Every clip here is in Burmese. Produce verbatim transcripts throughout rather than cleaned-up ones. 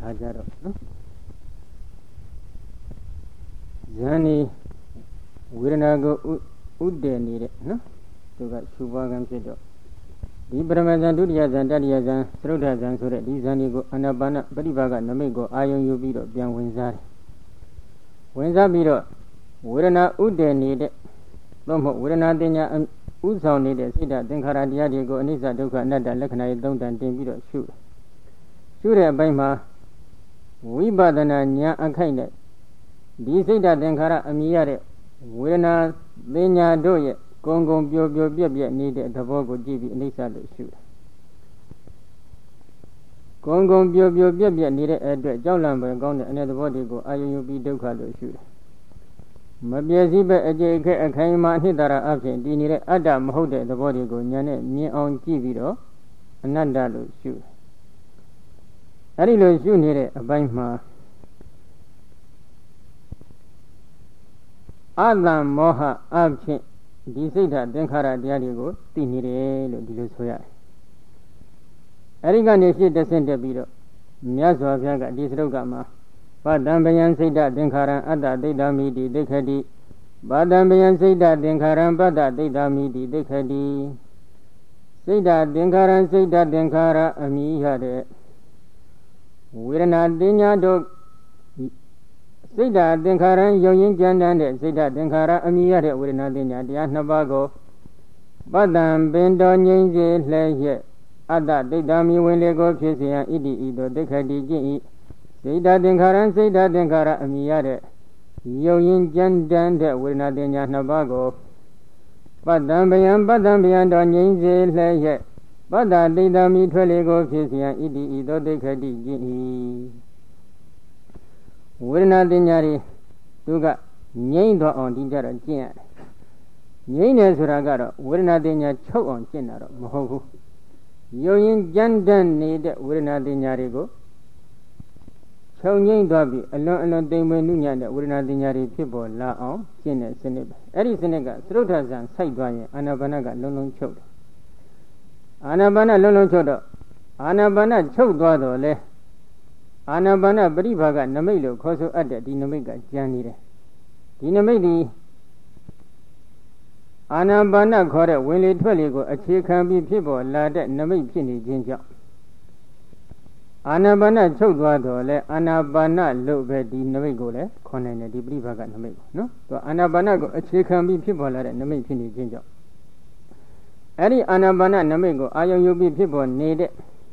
ထားကြတော့နော်ဇန်ဒီဝေဒနာကိုဥတည်နေတဲ့နော်သူကရှုပွားကံဖြစ်တော့ဒီပရမဇန်ဒုတိယဇန်တတိယဇန်သရုဒ္ဓဇန်ဆိုတဲ့ဒီဇန်တွေကိုအာနာပါနပฏิပါကနမိတ်ကိုအာယုံယူပြီးတော့ပြန်ဝင်စားတယ်ဝင်စားပြီးတော့ဝေဒနာဥတည်နေတဲ့သို့မဟုတ်ဝေဒနာတင်ညာဥဆောင်နေတဲ့စိတ္တသင်္ခါရတရားတွေကိုအနိစ္စဒုက္ခအနတ္တလက္ခဏာရေးသုံးတန်တင်ပြီးတော့ရှုတယ်ရှုတဲ့အပိုင်းမှာဝိပဿနာဉာဏ်အခိုက်နဲ့ဒီစိတ္တသင်္ခါရအမြင်ရတဲ့ဝေဒနာသင်ညာတို့ရဲ့ကုံကုံပျော်ပျော်ပြက်ပြက်နေတဲ့သဘောကိုကြည့်ပြီးအနိစ္စလို့ရှုတယ်ကုံကုံပျော်ပျော်ပြက်ပြက်နေတဲ့အတွက်ကြောက်လန့်ပဲကောင်းတဲ့အနတ္တသဘောတွေကိုအာယုံယူပြီးဒုက္ခလို့ရှုတယ်မပြည့်စည်ပဲအကျိအခက်အခိုင်အမာအနှစ်သာရအဖြစ်တည်နေတဲ့အတ္တမဟုတ်တဲ့သဘောတွေကိုဉာဏ်နဲ့မြင်အောင်ကြည့်ပြီးတော့အနတ္တလို့ရှုတယ်အဲဒီလိုရှုနေတဲ့အပိုင်းမှာအတ္တမောဟအဖြစ်ဒီစိတ်ဓာတ်သင်္ခါရတရားတွေကိုသိနေတယ်လို့ဒီလိုဆိုရတယ်အဲဒီကနေရှင်းတဆင့်တက်ပြီးတော့မြတ်စွာဘုရားကဒီစရုပ်ကမှာပတ္တံပယံစိတ်ဓာတ်သင်္ခါရံအတ္တဒိဋ္ဌာမိတိဒိဋ္ဌတိပတ္တံပယံစိတ်ဓာတ်သင်္ခါရံပတ္တဒိဋ္ဌာမိတိဒိဋ္ဌတိစိတ်ဓာတ်သင်္ခါရံစိတ်ဓာတ်သင်္ခါရအမိရတဲ့ဝေဒနာတင်ညာတို့စိတ်ဓာတ်သင်္ခါရံယုံရင်ကြမ်းတမ်းတဲ့စိတ်ဓာတ်သင်္ခါရအမိရတဲ့ဝေဒနာတင်ညာတရားနှစ်ပါးကိုပတ္တံပင်တော်ငြိမ်းစေလှဲ့ရဲ့အတ္တဒိဋ္ဌာမိဝင်လေကိုဖြစ်စေရန်ဣတိဤသို့ဒိဋ္ဌတိကျင့်ဤစိတ်ဓာတ်သင်္ခါရံစိတ်ဓာတ်သင်္ခါရအမိရတဲ့ယုံရင်ကြမ်းတမ်းတဲ့ဝေဒနာတင်ညာနှစ်ပါးကိုပတ္တံပယံပတ္တံပယံတော်ငြိမ်းစေလှဲ့ရဲ့ပတ္တဒိဋ္ဌာမိထွက်လေကိုဖြစ်စေရန်ဣတိဤသို့ဒိဋ္ဌတိကျင့်ဤဝေဒနာတင်ညာတွေသူကငြိမ့်တော့အောင်ဒီကြတော့ကျင့်ရတယ်ငြိမ့်တယ်ဆိုတာကတော့ဝေဒနာတင်ညာချုပ်အောင်ကျင့်တာတော့မဟုတ်ဘူးယုံရင်ကြမ်းတမ်းနေတဲ့ဝေဒနာတင်ညာတွေကိုချုပ်ငြိမ့်သွားပြီးအလွန်အလွန်တိမ်မွေနုညံ့တဲ့ဝေဒနာတင်ညာတွေဖြစ်ပေါ်လာအောင်ကျင့်တဲ့စနစ်ပဲအဲ့ဒီစနစ်ကသရုဒ္ဓဇံစိုက်သွားရင်အာနာပါနကလုံးလုံးချုပ်တယ်အာနာပါနလုံးလုံးချုပ်တော့အာနာပါနချုပ်သွားတော့လေအာနာပါနပရိဘာကနမိတ်လို့ခေါ်ဆိုအပ်တဲ့ဒီနမိတ်ကကျန်နေတယ်ဒီနမိတ်ဒီအာနာပါနခေါ်တဲ့ဝင်လေထွက်လေကိုအခြေခံပြီးဖြစ်ပေါ်လာတဲ့နမိတ်ဖြစ်နေခြင်းကြောင့်အာနာပါနချုပ်သွားတော့လေအာနာပါနလို့ပဲဒီနမိတ်ကိုလည်းခေါ်နိုင်တယ်ဒီပရိဘာကနမိတ်ကိုနော်သူအာနာပါနကိုအခြေခံပြီးဖြစ်ပေါ်လာတဲ့နမိတ်ဖြစ်နေခြင်းကြောင့်အဲ့ဒီအာနာပါနနမိတ်ကိုအာယုံယူပြီးဖြစ်ပေါ်နေတဲ့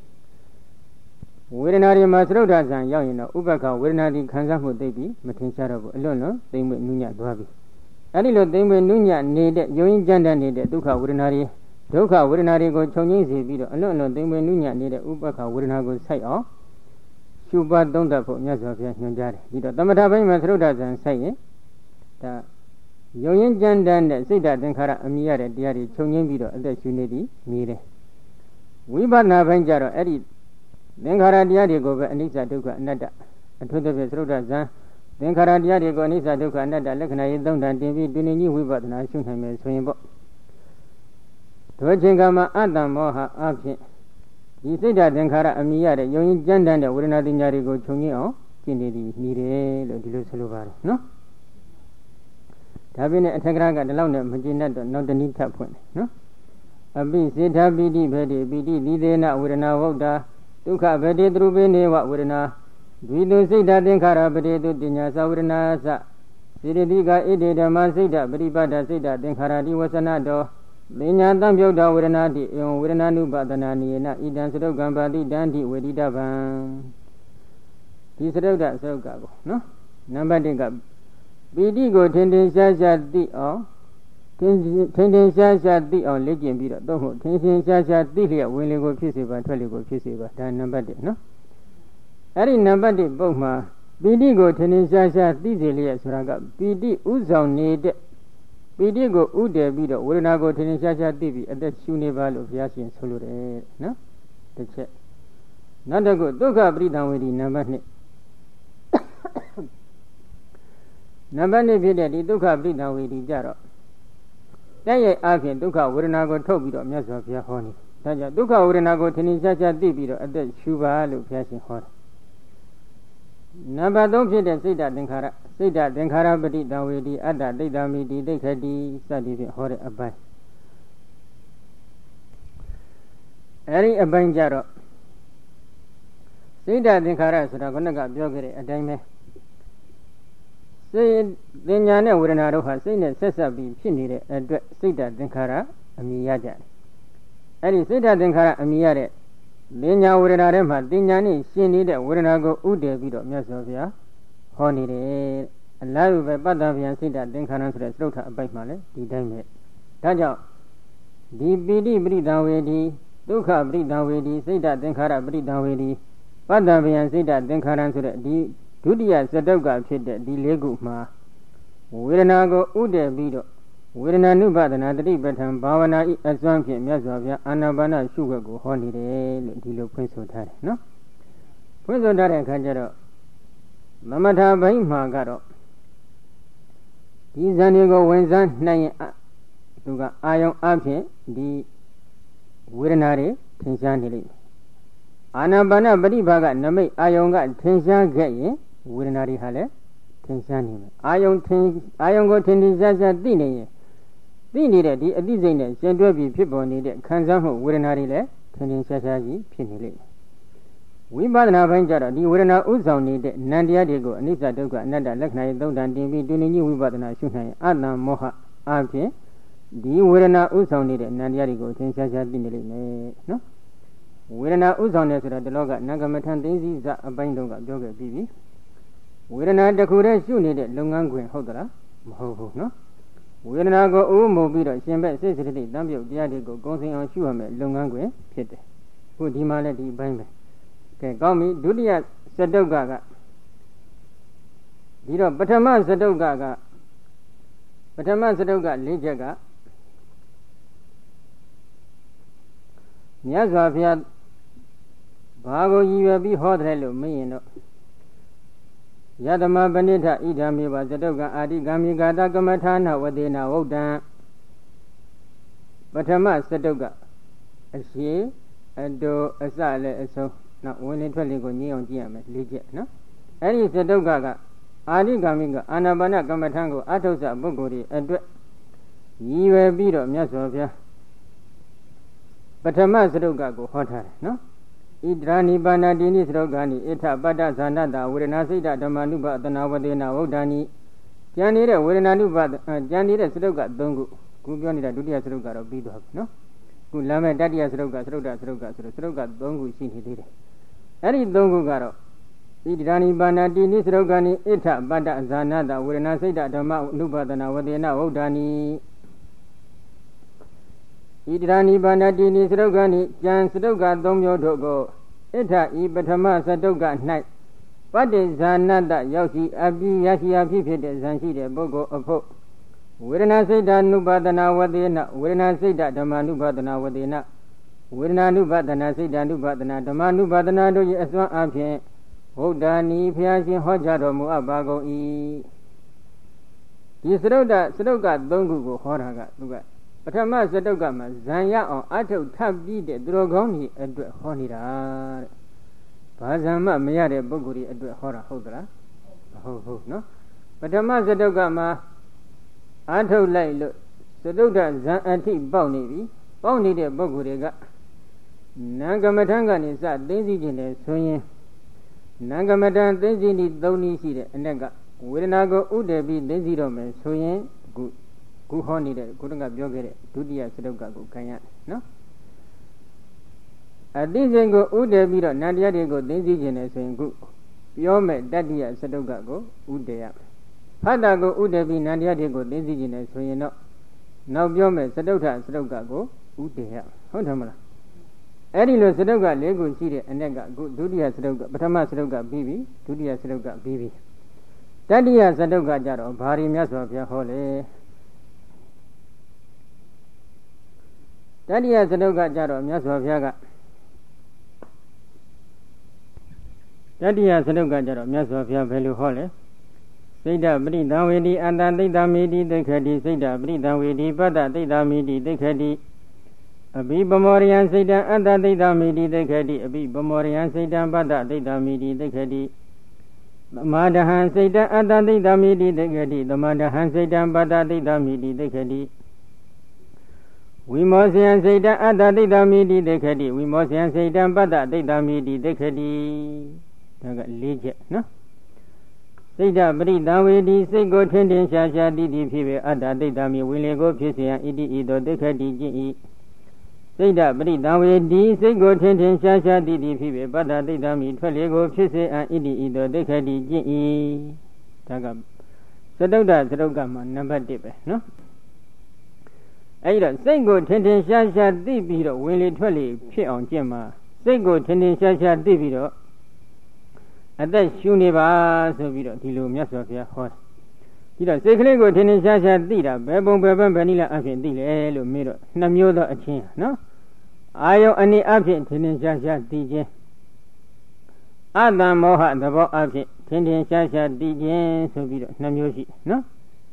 ဝေဒနာတွေမှာသရုဒ္ဓဇံရောက်ရင်တော့ဥပ္ပခဝေဒနာဒီခံစားမှုသိပြီးမထင်ရှားတော့ဘူးအလွန်လွန်သိမ့်မွေ့နုညံ့သွားပြီအဲ့ဒီလိုသိမ့်မွေ့နုညံ့နေတဲ့ယုံရင်ကြမ်းတမ်းနေတဲ့ဒုက္ခဝေဒနာတွေဒုက္ခဝေဒနာတွေကိုခြုံငိမ့်စေပြီးတော့အလွန်လွန်သိမ့်မွေ့နုညံ့နေတဲ့ဥပ္ပခဝေဒနာကိုစိုက်အောင်ရှုပါသုံးတတ်ဖို့မြတ်စွာဘုရားညွှန်ကြားတယ်ဒီတော့သမထဘိုင်းမှာသရုဒ္ဓဇံစိုက်ရင်ဒါယုံရင်ကြမ်းတမ်းတဲ့စိတ်ဓာတ်သင်္ခါရအမိရတဲ့တရားတွေခြုံငိမ့်ပြီးတော့အသက်ရှုနေသည်မြည်တယ်ဝိပဿနာဘိုင်းကြတော့အဲ့ဒီသင်္ခါရတရားတွေကိုပဲအနိစ္စဒုက္ခအနတ္တအထွတ်သဖြင့်သရုဒ္ဓဇံသင်္ခါရတရားတွေကိုအနိစ္စဒုက္ခအနတ္တလက္ခဏာရေးသုံးတန်တင်ပြီးတွင်နေကြီးဝိပဿနာရှုနိုင်မယ်ဆိုရင်ပေါ့ထိုချိန်ကမှအတ္တမောဟအဖြစ်ဒီစိတ်ဓာတ်သင်္ခါရအမိရတဲ့ယုံရင်ကြမ်းတမ်းတဲ့ဝေဒနာတင်ညာတွေကိုခြုံငင်းအောင်ကျင့်နေသည်နေတယ်လို့ဒီလိုဆိုလိုပါတယ်နော်ဒါပြင်နဲ့အထက်ကရာကဒီလောက်နဲ့မကျင့်တတ်တော့နောက်တနည်းထပ်ဖွင့်တယ်နော်အပိစေထပိတိဘေတိပိတိသီသေနဝေဒနာဝုဒ္ဓဒုက္ခဗေတိသူပိနေဝဝေဒနာဒွိတုစိတ်ဓာသင်္ခါရပတိတုတင်ညာသဝေဒနာသစေတတိကဣတိဓမ္မစိတ်ဓာပရိပတ်ဓစိတ်ဓာသင်္ခါရတိဝဆနတောပညာတံပြုတ်တော်ဝေဒနာတိဧဝံဝေဒနာနုပဒနာနိယနာဣဒံသရုပ်ကံပါတိတံတိဝေဒိတဗံဒီသရုပ်ဓာသရုပ်ကကိုနော်နံပါတ်တစ်ကပီတိကိုထင်ထင်ရှားရှားသိအောင်ထင်ထင်ထင်ရှားရှားသိအောင်လေ့ကျင့်ပြီးတော့သို့မဟုတ်ထင်ထင်ရှားရှားသိလျက်ဝင်လေကိုဖြစ်စေပါထွက်လေကိုဖြစ်စေပါဒါနံပါတ်တစ်နော်အဲ့ဒီနံပါတ်တစ်ပုံမှာပီတိကိုထင်ထင်ရှားရှားသိစေလျက်ဆိုတာကပီတိဥဆောင်နေတဲ့ပီတိကိုဥတည်ပြီးတော့ဝေဒနာကိုထင်ထင်ရှားရှားသိပြီးအသက်ရှူနေပါလို့ဘုရားရှင်ဆိုလိုတယ်နော်တစ်ချက်နောက်တစ်ခုဒုက္ခပရိသံဝေဒီနံပါတ်နှစ်နံပါတ်နှစ်ဖြစ်တဲ့ဒီဒုက္ခပရိသံဝေဒီကြတော့တဲ့ရဲ့အပြင်ဒုက္ခဝေဒနာကိုထုတ်ပြီးတော့မြတ်စွာဘုရားဟောနေတယ်ဒါကြောင့်ဒုက္ခဝေဒနာကိုထင်ထင်ရှားရှားသိပြီးတော့အသက်ရှူပါလို့ဘုရားရှင်ဟောတယ်နံပါတ်သုံးဖြစ်တဲ့စိတ်ဓာတ်သင်္ခါရစိတ်ဓာတ်သင်္ခါရပฏิတံဝေတိအတ္တဒိဋ္ဌာမိတိဒိဋ္ဌိတိစသည်ဖြင့်ဟောတဲ့အပိုင်းအဲဒီအပိုင်းကြတော့စိတ်ဓာတ်သင်္ခါရဆိုတာခုနကပြောခဲ့တဲ့အတိုင်းပဲစိတ်ဉာဏ်နဲ့ဝေဒနာတို့ဟာစိတ်နဲ့ဆက်ဆက်ပြီးဖြစ်နေတဲ့အတွက်စိတ်ဓာတ်သင်္ခါရအမည်ရကြတယ်အဲဒီစိတ်ဓာတ်သင်္ခါရအမည်ရတဲ့ဉာဏ်ဝေဒနာထဲမှာဉာဏ်နဲ့ရှင်နေတဲ့ဝေဒနာကိုဥတည်ပြီးတော့မြတ်စွာဘုရားဟောနေတယ်အလားတူပဲပတ္တဗျံစိတ်ဓာတ်သင်္ခါရဆိုတဲ့သရုပ်ထအပိုက်မှာလည်းဒီတိုင်းပဲဒါကြောင့်ဒီပိဋိပရိသံဝေဒီဒုက္ခပရိသံဝေဒီစိတ်ဓာတ်သင်္ခါရပရိသံဝေဒီပတ္တဗျံစိတ်ဓာတ်သင်္ခါရဆိုတဲ့ဒီဒုတိယစတုတ်ကဖြစ်တဲ့ဒီလေးခုမှာဝေဒနာကိုဥတည်ပြီးတော့ဝေဒနာနုပါဒနာတတိပဋ္ဌာန်ဘာဝနာဤအစွမ်းဖြင့်မြတ်စွာဘုရားအာနာပါနရှုွက်ကိုဟောနေတယ်လို့ဒီလိုဖွင့်ဆိုထားတယ်နော်ဖွင့်ဆိုထားတဲ့အခါကျတော့မမထာဘိုင်းမှာကတော့ဒီဇန်တွေကိုဝင်စားနိုင်ရင်သူကအာယုံအဖြစ်ဒီဝေဒနာတွေထင်ရှားနေလိမ့်မယ်အာနာပါနပฏิဘာကနမိတ်အာယုံကထင်ရှားခဲ့ရင်ဝေဒနာတွေဟာလည်းထင်ရှားနေမယ်အာယုံထင်အာယုံကိုထင်ထင်ရှားရှားသိနေရင်သိနေတဲ့ဒီအသိစိတ်နဲ့ရှင်တွဲပြီးဖြစ်ပေါ်နေတဲ့ခံစားမှုဝေဒနာတွေလည်းထင်ထင်ရှားရှားကြီးဖြစ်နေလိမ့်မယ်ဝိပဿနာပိုင်းကျတော့ဒီဝေဒနာဥဆောင်နေတဲ့နံတရားတွေကိုအနိစ္စဒုက္ခအနတ္တလက္ခဏာရဲ့သုံးတန်တင်ပြီးတူနေကြီးဝိပဿနာရှုနိုင်ရင်အတ္တမောဟအဖြစ်ဒီဝေဒနာဥဆောင်နေတဲ့နံတရားတွေကိုထင်ရှားရှားသိနေလိမ့်မယ်နော်ဝေဒနာဥဆောင်တယ်ဆိုတာဒီလောကနံကမထံသိသိစအပိုင်းတုန်းကပြောခဲ့ပြီးပြီဝေဒနာတစ်ခုတည်းရှုနေတဲ့လုပ်ငန်းခွင်ဟုတ်သလားမဟုတ်ဘူးနော်ဝေဒနာကိုဥမှုပြီးတော့ရှင်ဘက်စိတ်စိတ်တိတံပြုတ်တရားတွေကိုကုံစင်အောင်ရှုရမယ်လုပ်ငန်းခွင်ဖြစ်တယ်ခုဒီမှာလည်းဒီအပိုင်းပဲကဲကောင်းပြီဒုတိယစတုတ်ကကဒီတော့ပထမစတုတ်ကကပထမစတုတ်က၄ချက်ကမြတ်စွာဘုရားဘာကိုရည်ရွယ်ပြီးဟောတယ်လို့မင်းရင်တော့ယတမပဏိဋ္ဌဣဒံမေဝသတုကအာတိကံမိဂတာကမ္မထာနဝတေနဝုဒ္ဒံပထမစတုကအရှိအတောအစလည်းအဆုံးနောက်ဝင်လေထွက်လေကိုညင်းအောင်ကြည့်ရမယ်၄ချက်နော်အဲ့ဒီစတုကကအာတိကံမိကအာနာပါနကမ္မထာကိုအထုဆပုဂ္ဂိုလ်တွေအတွက်ရည်ရွယ်ပြီးတော့မြတ်စွာဘုရားပထမစတုကကိုဟောထားတယ်နော်ဣဒရာနိပါဏတိနိသရုတ်ဂာနိဣထပတ္တဇာနတဝေဒနာစိတ်ဓမ္မနုပတနာဝတေနဝုဒ္ဓာနိကျန်နေတဲ့ဝေဒနာနုပကျန်နေတဲ့စရုပ်က၃ခုခုပြောနေတာဒုတိယစရုပ်ကတော့ပြီးသွားပြီနော်ခုလာမဲ့တတိယစရုပ်ကစရုပ်တစရုပ်ကဆိုတော့စရုပ်က၃ခုရှိနေသေးတယ်အဲ့ဒီ၃ခုကတော့ဣဒရာနိပါဏတိနိသရုတ်ဂာနိဣထပတ္တဇာနတဝေဒနာစိတ်ဓမ္မနုပတနာဝတေနဝုဒ္ဓာနိဣဒရာနိပါဏတိနိသရုတ်ဂာနိကျန်စရုပ်က၃မျိုးတို့ကိုဣထဤပထမစတုက၌ပဋိဇာနတရောက်ရှိအပြီးရရှိအဖြစ်ဖြစ်တဲ့ဇန်ရှိတဲ့ပုဂ္ဂိုလ်အဖို့ဝေဒနာစိတ်ဓာနုပါဒနာဝတေနဝေဒနာစိတ်ဓမ္မနုပါဒနာဝတေနဝေဒနာနုပါဒနာစိတ်ဓာနုပါဒနာဓမ္မနုပါဒနာတို့၏အစွမ်းအဖြင့်ဘုဒ္ဓာနီဖျားရှင်ဟောကြားတော်မူအပ်ပါကုန်၏ဒီစရုဒ္ဓစရုပ်က၃ခုကိုဟောတာကသူကပထမစတုကမှာဇံရအောင်အထုတ်ထပ်ပြီးတဲ့သူတော်ကောင်းကြီးအတွက်ဟောနေတာတဲ့ဘာဇံမှမရတဲ့ပုဂ္ဂိုလ်ကြီးအတွက်ဟောတာဟုတ်သလားမဟုတ်ဘူးနော်ပထမစတုကမှာအထုတ်လိုက်လို့စတုဒ္ဓဇံအထိပေါက်နေပြီပေါက်နေတဲ့ပုဂ္ဂိုလ်တွေကနံကမထံကနေစသိသိခြင်းလေဆိုရင်နံကမထံသိသိနည်း၃နည်းရှိတဲ့အ낵ကဝေဒနာကိုဥတည်ပြီးသိသိတော့မယ်ဆိုရင်ခုခုဟောနေတဲ့ခုတကပြောခဲ့တဲ့ဒုတိယစတုကကိုခံရတယ်နော်အသိစိတ်ကိုဥတည်ပြီးတော့နန္တရားတွေကိုသိသိခြင်းနဲ့ဆိုရင်ခုပြောမဲ့တတိယစတုကကိုဥတည်ရမယ်ဖတ်တာကိုဥတည်ပြီးနန္တရားတွေကိုသိသိခြင်းနဲ့ဆိုရင်တော့နောက်ပြောမဲ့စတုထစတုကကိုဥတည်ရဟုတ်တယ်မလားအဲ့ဒီလိုစတုက၄ခုရှိတဲ့အ낵ကခုဒုတိယစတုကပထမစတုကပြီးပြီဒုတိယစတုကပြီးပြီတတိယစတုကကြတော့ဘာရီမြတ်စွာဘုရားဟောလေတတိယစတုကကြတော့မြတ်စွာဘုရားကတတိယစတုကကြတော့မြတ်စွာဘုရားဘယ်လိုဟောလဲစိတ်ဓပရိသံဝေတိအတ္တသိတ္တမိတိသိခတိစိတ်ဓပရိသံဝေတိပတ္တသိတ္တမိတိသိခတိအဘိပမောရိယံစိတ်တံအတ္တသိတ္တမိတိသိခတိအဘိပမောရိယံစိတ်တံပတ္တသိတ္တမိတိသိခတိဣသမဒဟံစိတ်တံအတ္တသိတ္တမိတိသိက္ခတိသမဒဟံစိတ်တံပတ္တသိတ္တမိတိသိက္ခတိဝိမောဇယံစိတ်တံအတ္တသိတ္တမိတိသိက္ခတိဝိမောဇယံစိတ်တံပတ္တသိတ္တမိတိသိက္ခတိဒါကလေးချက်နော်စိတ်တပရိသဝေတိစိတ်ကိုထင်ထင်ရှားရှားတည်တည်ဖြစ်ပေအတ္တသိတ္တမိဝိလေကိုဖြစ်เสียဣတိဤသို့သိက္ခတိကျင့်၏စိတ်တပရိသဝေတိစိတ်ကိုထင်ထင်ရှားရှားတည်တည်ဖြစ်ပေပတ္တသိတ္တမိထွက်လေကိုဖြစ်စေအံဣတိဤသို့သိက္ခတိကျင့်၏ဒါကသတုဒ္ဒသရုပ်ကမှာနံပါတ်တစ်ပဲနော်အဲ့တော့စိတ်ကိုထင်ထင်ရှားရှားသိပြီးတော့ဝင်လေထွက်လေဖြစ်အောင်ကျင့်မှာစိတ်ကိုထင်ထင်ရှားရှားသိပြီးတော့အသက်ရှူနေပါဆိုပြီးတော့ဒီလိုမြတ်စွာဘုရားဟောတယ်ဒီတော့စိတ်ကလေးကိုထင်ထင်ရှားရှားသိတာဘယ်ပုံဘယ်ပန်းဘယ်နည်းလားအဖြစ်သိလဲလို့မေးတော့နှစ်မျိုးသောအချင်းနော်အာယုံအနေအဖြစ်ထင်ထင်ရှားရှားသိခြင်းအတ္တမောဟသဘောအဖြစ်ထင်ထင်ရှားရှားသိခြင်းဆိုပြီးတော့နှစ်မျိုးရှိနော်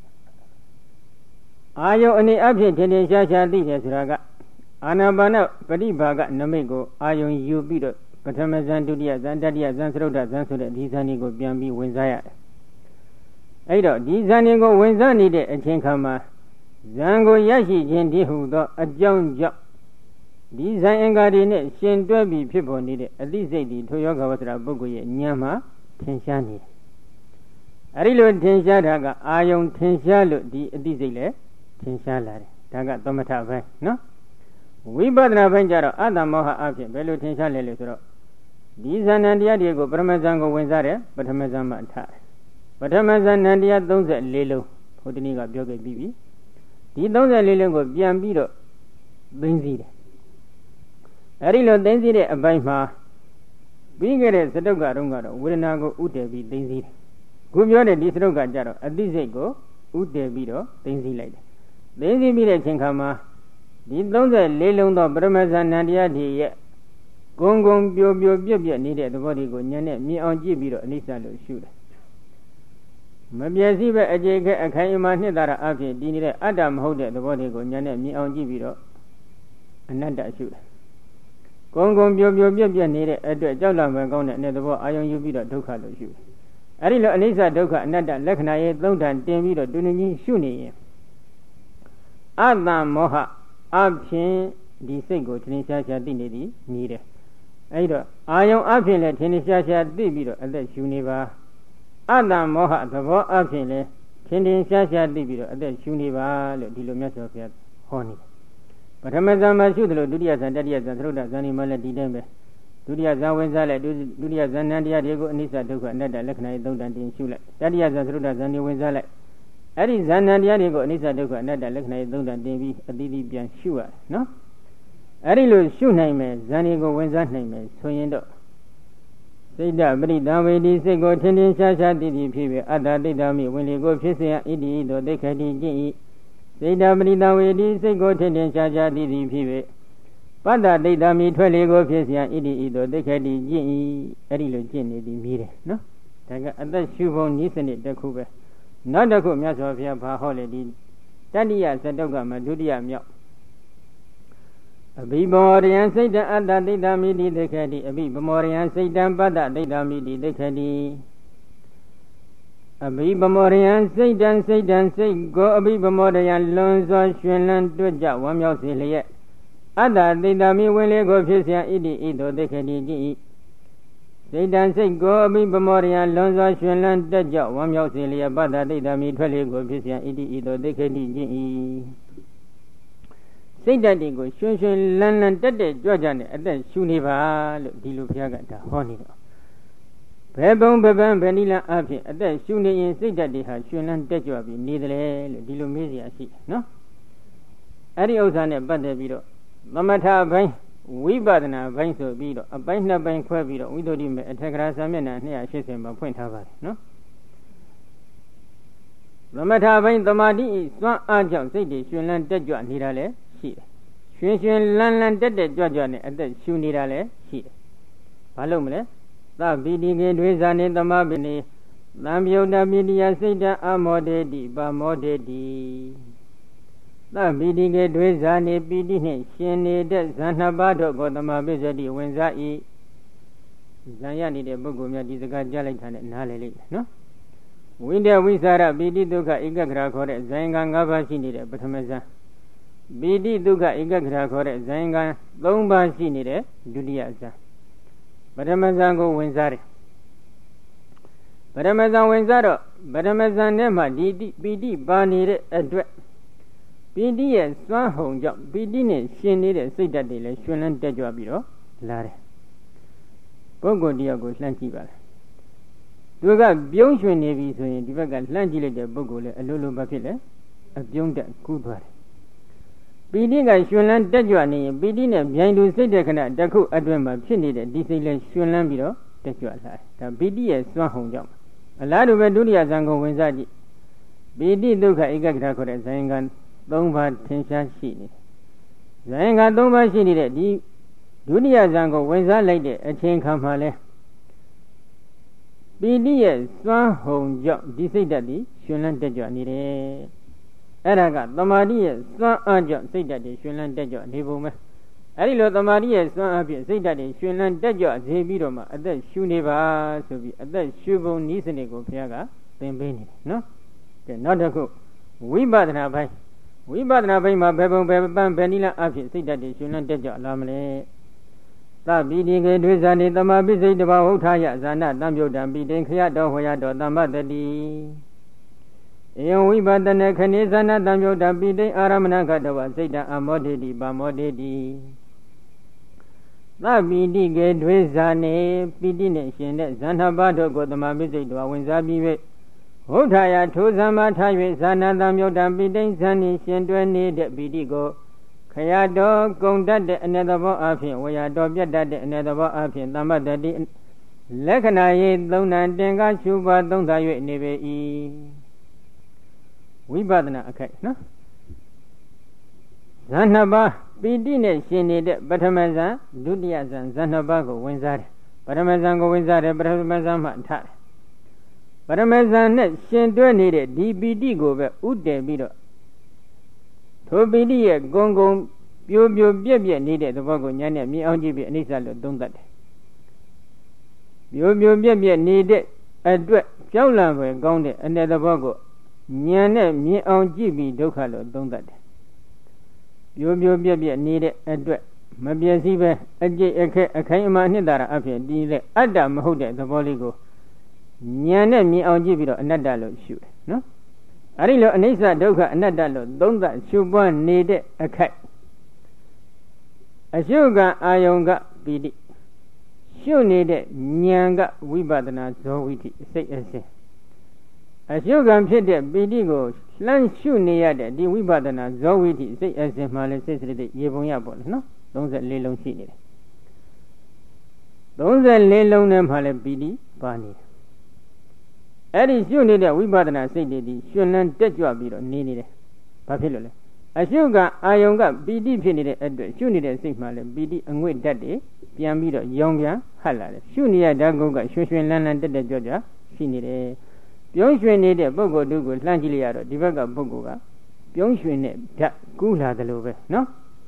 အာယုံအနေအဖြစ်ထင်ထင်ရှားရှားသိတယ်ဆိုတာကအာနာပါနပฏิဘာကနမိတ်ကိုအာယုံယူပြီးတော့ပထမဇန်ဒုတိယဇန်တတိယဇန်သရုတ်တဇန်ဆိုတဲ့ဒီဇန်တွေကိုပြန်ပြီးဝင်စားရတယ်အဲ့တော့ဒီဇန်တွေကိုဝင်စားနေတဲ့အချိန်ခါမှာဇန်ကိုရရှိခြင်းဒီဟုသောအကြောင်းကြောင့်ဒီဇန်အင်္ဂါတွေနဲ့ရှင်တွဲပြီးဖြစ်ပေါ်နေတဲ့အသိစိတ်ဒီထိုယောဂဝဆရာပုဂ္ဂိုလ်ရဲ့ဉာဏ်မှာထင်ရှားနေတယ်အဲ့ဒီလိုထင်ရှားတာကအာယုံထင်ရှားလို့ဒီအသိစိတ်လည်းထင်ရှားလာတယ်ဒါကသမထဘိုင်းနော်ဝိပဿနာဘိုင်းကျတော့အတ္တမောဟအဖြစ်ဘယ်လိုထင်ရှားလဲလို့ဆိုတော့ဒီဇန်နံတရားတွေကိုပထမဇန်ကိုဝင်စားတယ်ပထမဇန်မှာထားတယ်ပထမဇန်နံတရားသုံးဆယ်လေးလုံးဘုဒ္ဓနည်းကပြောခဲ့ပြီးပြီဒီသုံးဆယ်လေးလုံးကိုပြန်ပြီးတော့သိသိတယ်အဲဒီလိုသိသိတဲ့အပိုင်းမှာပြီးခဲ့တဲ့စတုတ်ကတုန်းကတော့ဝေဒနာကိုဥတည်ပြီးသိသိတယ်ခုပြောတဲ့ဒီစတုတ်ကကြတော့အသိစိတ်ကိုဥတည်ပြီးတော့သိသိလိုက်တယ်သိသိပြီးတဲ့အချိန်ခါမှာဒီသုံးဆယ်လေးလုံးသောပရမဇန်နံတရားတွေရဲ့ဂုံဂုံပြိုပြိုပြက်ပြက်နေတဲ့သဘောတွေကိုဉာဏ်နဲ့မြင်အောင်ကြည့်ပြီးတော့အနိစ္စလို့ရှုတယ်မပြည့်စည်ပဲအခြေခဲအခိုင်အမာနှစ်သာရအဖြစ်ဒီနေတဲ့အတ္တမဟုတ်တဲ့သဘောတွေကိုဉာဏ်နဲ့မြင်အောင်ကြည့်ပြီးတော့အနတ္တရှုတယ်ဂုံဂုံပြိုပြိုပြက်ပြက်နေတဲ့အတွက်ကြောက်လန့်ပဲကောင်းတဲ့အသဘောအာယုံယူပြီးတော့ဒုက္ခလို့ရှုတယ်အဲဒီလိုအနိစ္စဒုက္ခအနတ္တလက္ခဏာရဲ့သုံးတန်တင်ပြီးတော့တူနေချင်းရှုနေရင်အတ္တမောဟအဖြစ်ဒီစိတ်ကိုထင်ရှားရှားသိနေသည်မြည်တယ်အဲ့တော့အာယုံအဖြစ်လည်းထင်ရှားရှားသိပြီးတော့အသက်ရှူနေပါအတ္တမောဟသဘောအဖြစ်လည်းထင်ထင်ရှားရှားသိပြီးတော့အသက်ရှူနေပါလို့ဒီလိုမြတ်စွာဘုရားဟောနေတယ်ပထမဇန်မှာရှုသလိုဒုတိယဇန်တတိယဇန်သရုတ်တဇန်ဒီမှာလည်းဒီတိုင်းပဲဒုတိယဇန်ဝင်စားလိုက်ဒုတိယဇန်နံတရားတွေကိုအနိစ္စဒုက္ခအနတ္တလက္ခဏာရဲ့သုံးတန်တင်ရှုလိုက်တတိယဇန်သရုတ်တဇန်ဒီဝင်စားလိုက်အဲ့ဒီဇန်နံတရားတွေကိုအနိစ္စဒုက္ခအနတ္တလက္ခဏာရဲ့သုံးတန်တင်ပြီးအတိအသီးပြန်ရှုရတယ်နော်အဲ့ဒီလိုရှုနိုင်မယ်ဇန်တွေကိုဝင်စားနိုင်မယ်ဆိုရင်တော့စိတ်တပရိသဝေတိစိတ်ကိုထင်ထင်ရှားရှားသိသိဖြစ်ပြီးအတ္တတိတ္တမိဝင်လေကိုဖြစ်စေဣတိဤသို့သိက္ခတိကျင့်၏စိတ်တပရိသဝေတိစိတ်ကိုထင်ထင်ရှားရှားသိသိဖြစ်ပြီးပတ္တတိတ္တမိထွက်လေကိုဖြစ်စေဣတိဤသို့သိက္ခတိကျင့်၏အဲ့ဒီလိုကျင့်နေသည်မြည်တယ်နော်ဒါကအသက်ရှုပုံနည်းစနစ်တစ်ခုပဲနောက်တစ်ခုမြတ်စွာဘုရားဘာဟောလဲဒီတတိယစတုတ်ကမှာဒုတိယမြောက်အဘိဗမောရယံစိတ်တံအတ္တတိတ္တမိတိသိက္ခတိအဘိဗမောရယံစိတ်တံပတ္တတိတ္တမိတိသိက္ခတိအဘိဗမောရယံစိတ်တံစိတ်တံစိတ်ကိုအဘိဗမောရယံလွန်စွာရှင်လန်းတွက်ကြဝမ်းမြောက်စေလျက်အတ္တတိတ္တမိဝင်လေကိုဖြစ်เสียဣတိဣသောသိက္ခတိကြည်စိတ်တံစိတ်ကိုအဘိဗမောရယံလွန်စွာရှင်လန်းတွက်ကြဝမ်းမြောက်စေလျက်ပတ္တတိတ္တမိထွက်လေကိုဖြစ်เสียဣတိဣသောသိက္ခတိကြည်စိတ်ဓာတ်တွေကိုရွှင်ရွှင်လန်းလန်းတက်တက်ကြွကြွနဲ့အသက်ရှူနေပါလို့ဒီလိုဘုရားကဒါဟောနေတော့ဘယ်ပုံဘယ်ပန်းဘယ်နည်းလမ်းအဖြစ်အသက်ရှူနေရင်စိတ်ဓာတ်တွေဟာရွှင်လန်းတက်ကြွပြီးနေတယ်လို့ဒီလိုမေးစရာရှိတယ်နော်အဲ့ဒီဥစ္စာနဲ့ပတ်သက်ပြီးတော့သမထဘိုင်းဝိပဿနာဘိုင်းဆိုပြီးတော့အပိုင်းနှစ်ပိုင်းခွဲပြီးတော့ဝိသုဒ္ဓိမေအထက်ကရာစာမျက်နှာနှစ်ရာ၈၀မှာဖွင့်ထားပါတယ်နော်သမထဘိုင်းသမာဓိစွမ်းအားကြောင့်စိတ်တွေရွှင်လန်းတက်ကြွနေတာလေရှိတယ်ရွှင်ရွှင်လန်းလန်းတက်တက်ကြွကြွနဲ့အသက်ရှူနေတာလည်းရှိတယ်ဘာလို့မလဲသဗ္ဗိတိကေဒွေဇာနေသမာပိနေသံယုတ်တပိတိယစိတ်တအမောတေတိပါမောတေတိသဗ္ဗိတိကေဒွေဇာနေပိတိနှင့်ရှင်နေတဲ့ဇန်နှစ်ပါးတို့ကိုသမာပိစတိဝင်စား၏ဇံရနေတဲ့ပုဂ္ဂိုလ်များဒီစကားကြားလိုက်တာနဲ့နားလည်လိမ့်မယ်နော်ဝိတဝိသရပိဋိဒုက္ခဧကဂရခေါ်တဲ့ဇံကံ၅ပါးရှိနေတဲ့ပထမဇံပိဋိဒုက္ခဧကဂရခေါ်တဲ့ဇံကံ၃ပါးရှိနေတဲ့ဒုတိယဇံပထမဇံကိုဝင်စားတယ်ပထမဇံဝင်စားတော့ပထမဇံထဲမှာဒီပိဋိပါနေတဲ့အတွက်ပိဋိရဲ့စွမ်းဟုန်ကြောင့်ပိဋိနဲ့ရှင်နေတဲ့စိတ်ဓာတ်တွေလည်းရှင်လန်းတက်ကြွပြီးတော့လာတယ်ပုဂ္ဂိုလ်တယောက်ကိုလှမ်းကြည့်ပါလားသူကပြုံးရွှင်နေပြီဆိုရင်ဒီဘက်ကလှမ်းကြည့်လိုက်တဲ့ပုဂ္ဂိုလ်လည်းအလိုလိုပဲဖြစ်လေအပြုံးတက်ကူးသွားတယ်ပိဋိကရှင်လန်းတက်ကြွနေရင်ပိဋိနဲ့ဗျိုင်လူစိတ်တဲ့ခဏတစ်ခုအတွင်းမှာဖြစ်နေတဲ့ဒီစိတ်လည်းရှင်လန်းပြီးတော့တက်ကြွလာတယ်ဒါပိဋိရဲ့စွမ်းဟုန်ကြောင့်အလားတူပဲဒုတိယဇံကိုဝင်စားကြည့်ပိဋိဒုက္ခဧကဂရခေါ်တဲ့ဇံကံ၃ပါးထင်ရှားရှိနေတယ်ဇံကံ၃ပါးရှိနေတဲ့ဒီဒုတိယဇံကိုဝင်စားလိုက်တဲ့အချိန်ခါမှာလဲပိဋိရဲ့စွမ်းဟုန်ကြောင့်ဒီစိတ်ဓာတ်ဒီရှင်လန်းတက်ကြွနေတယ်အဲ့ဒါကသမာဓိရဲ့စွမ်းအားကြောင့်စိတ်ဓာတ်တွေရှင်လန်းတက်ကြွနေပုံပဲအဲ့ဒီလိုသမာဓိရဲ့စွမ်းအားဖြင့်စိတ်ဓာတ်တွေရှင်လန်းတက်ကြွစေပြီးတော့မှအသက်ရှူနေပါဆိုပြီးအသက်ရှူပုံနည်းစနစ်ကိုဘုရားကသင်ပေးနေတယ်နော်ကဲနောက်တစ်ခုဝိပဿနာပိုင်းဝိပဿနာပိုင်းမှာဘယ်ပုံဘယ်ပန်းဘယ်နည်းလားအဖြစ်စိတ်ဓာတ်တွေရှင်လန်းတက်ကြွလာမလဲသပိတိကေဒွေဇာနေတမပိစိတ်တဘာဟုတ်ထားရဇာနာတံမြုတ်တံပိတိခရတော်ဟောရတော်သမ္မတတိဧယံဝိပဿနာခဏေဇာနာတံမြုတ်တံပိတိအာရမဏခတဝစိတ်တံအမောတိတိပါမောတိတိသပိတိကေဒွေဇာနေပိတိနဲ့ရှင်တဲ့ဇာနာပါတို့ကိုတမပိစိတ်တော်ဝင်စားပြီး၍ဟုတ်ထားရထိုဇံမထား၍ဇာနာတံမြုတ်တံပိတိဇာနေရှင်တွဲနေတဲ့ပိတိကိုခရတော်ကုံတတ်တဲ့အနေသဘောအဖြစ်ဝေယတော်ပြတ်တတ်တဲ့အနေသဘောအဖြစ်သမ္မတတိလက္ခဏာရေးသုံးဏတင်ကားရှုပါသုံးသာ၍နေပေ၏ဝိပဿနာအခိုက်နော်ဇန်နှစ်ပါးပိဋိနဲ့ရှင်နေတဲ့ပထမဇန်ဒုတိယဇန်ဇန်နှစ်ပါးကိုဝင်စားတယ်ပထမဇန်ကိုဝင်စားတယ်ပထမဇန်မှထားတယ်ပထမဇန်နဲ့ရှင်တွဲနေတဲ့ဒီပိဋိကိုပဲဥတည်ပြီးတော့ထိုပိဋိရဲ့ဂုံဂုံပြိုပြိုပြက်ပြက်နေတဲ့သဘောကိုညာနဲ့မြင်အောင်ကြည့်ပြီးအနိစ္စလို့သုံးသပ်တယ်ပြိုပြိုပြက်ပြက်နေတဲ့အတွက်ကြောက်လန့်ပဲကောင်းတဲ့အနေသဘောကိုညာနဲ့မြင်အောင်ကြည့်ပြီးဒုက္ခလို့သုံးသပ်တယ်ပြိုပြိုပြက်ပြက်နေတဲ့အတွက်မပြည့်စည်ပဲအကျိတ်အခက်အခိုင်အမာနှစ်သာရအဖြစ်ဒီတဲ့အတ္တမဟုတ်တဲ့သဘောလေးကိုညာနဲ့မြင်အောင်ကြည့်ပြီးတော့အနတ္တလို့ရှုတယ်နော်အဲ့ဒီလိုအနိစ္စဒုက္ခအနတ္တလို့သုံးသပ်ရှုပွားနေတဲ့အခိုက်အရှုကအာယုံကပိဋိရှုနေတဲ့ဉာဏ်ကဝိပဿနာဇောဝိတိစိတ်အစဉ်အရှုကံဖြစ်တဲ့ပိဋိကိုလှမ်းရှုနေရတဲ့ဒီဝိပဿနာဇောဝိတိစိတ်အစဉ်မှလည်းစိတ်စရတိရေပုံရပေါ့လေနော်သုံး၄လုံးရှိနေတယ်သုံး၄လုံးနဲ့မှလည်းပိဋိပါနေတယ်အဲ့ဒီရှုနေတဲ့ဝိပဿနာစိတ်တွေဒီရှင်လန်းတက်ကြွပြီးတော့နေနေတယ်ဘာဖြစ်လို့လဲအရှုကအာယုံကပိဋိဖြစ်နေတဲ့အတွက်ရှုနေတဲ့စိတ်မှလည်းပိဋိအငွေ့တက်တွေပြန်ပြီးတော့ရောင်ပြန်ဟတ်လာတယ်ရှုနေရဓာတ်ကုတ်ကရွှင်ရွှင်လန်းလန်းတက်တက်ကြွကြွရှိနေတယ်ပြုံးရွှင်နေတဲ့ပုဂ္ဂိုလ်တို့ကိုလှမ်းကြည့်လိုက်ရတော့ဒီဘက်ကပုဂ္ဂိုလ်ကပြုံးရွှင်တဲ့ဓာတ်ကူးလာတယ်လို့ပဲနော်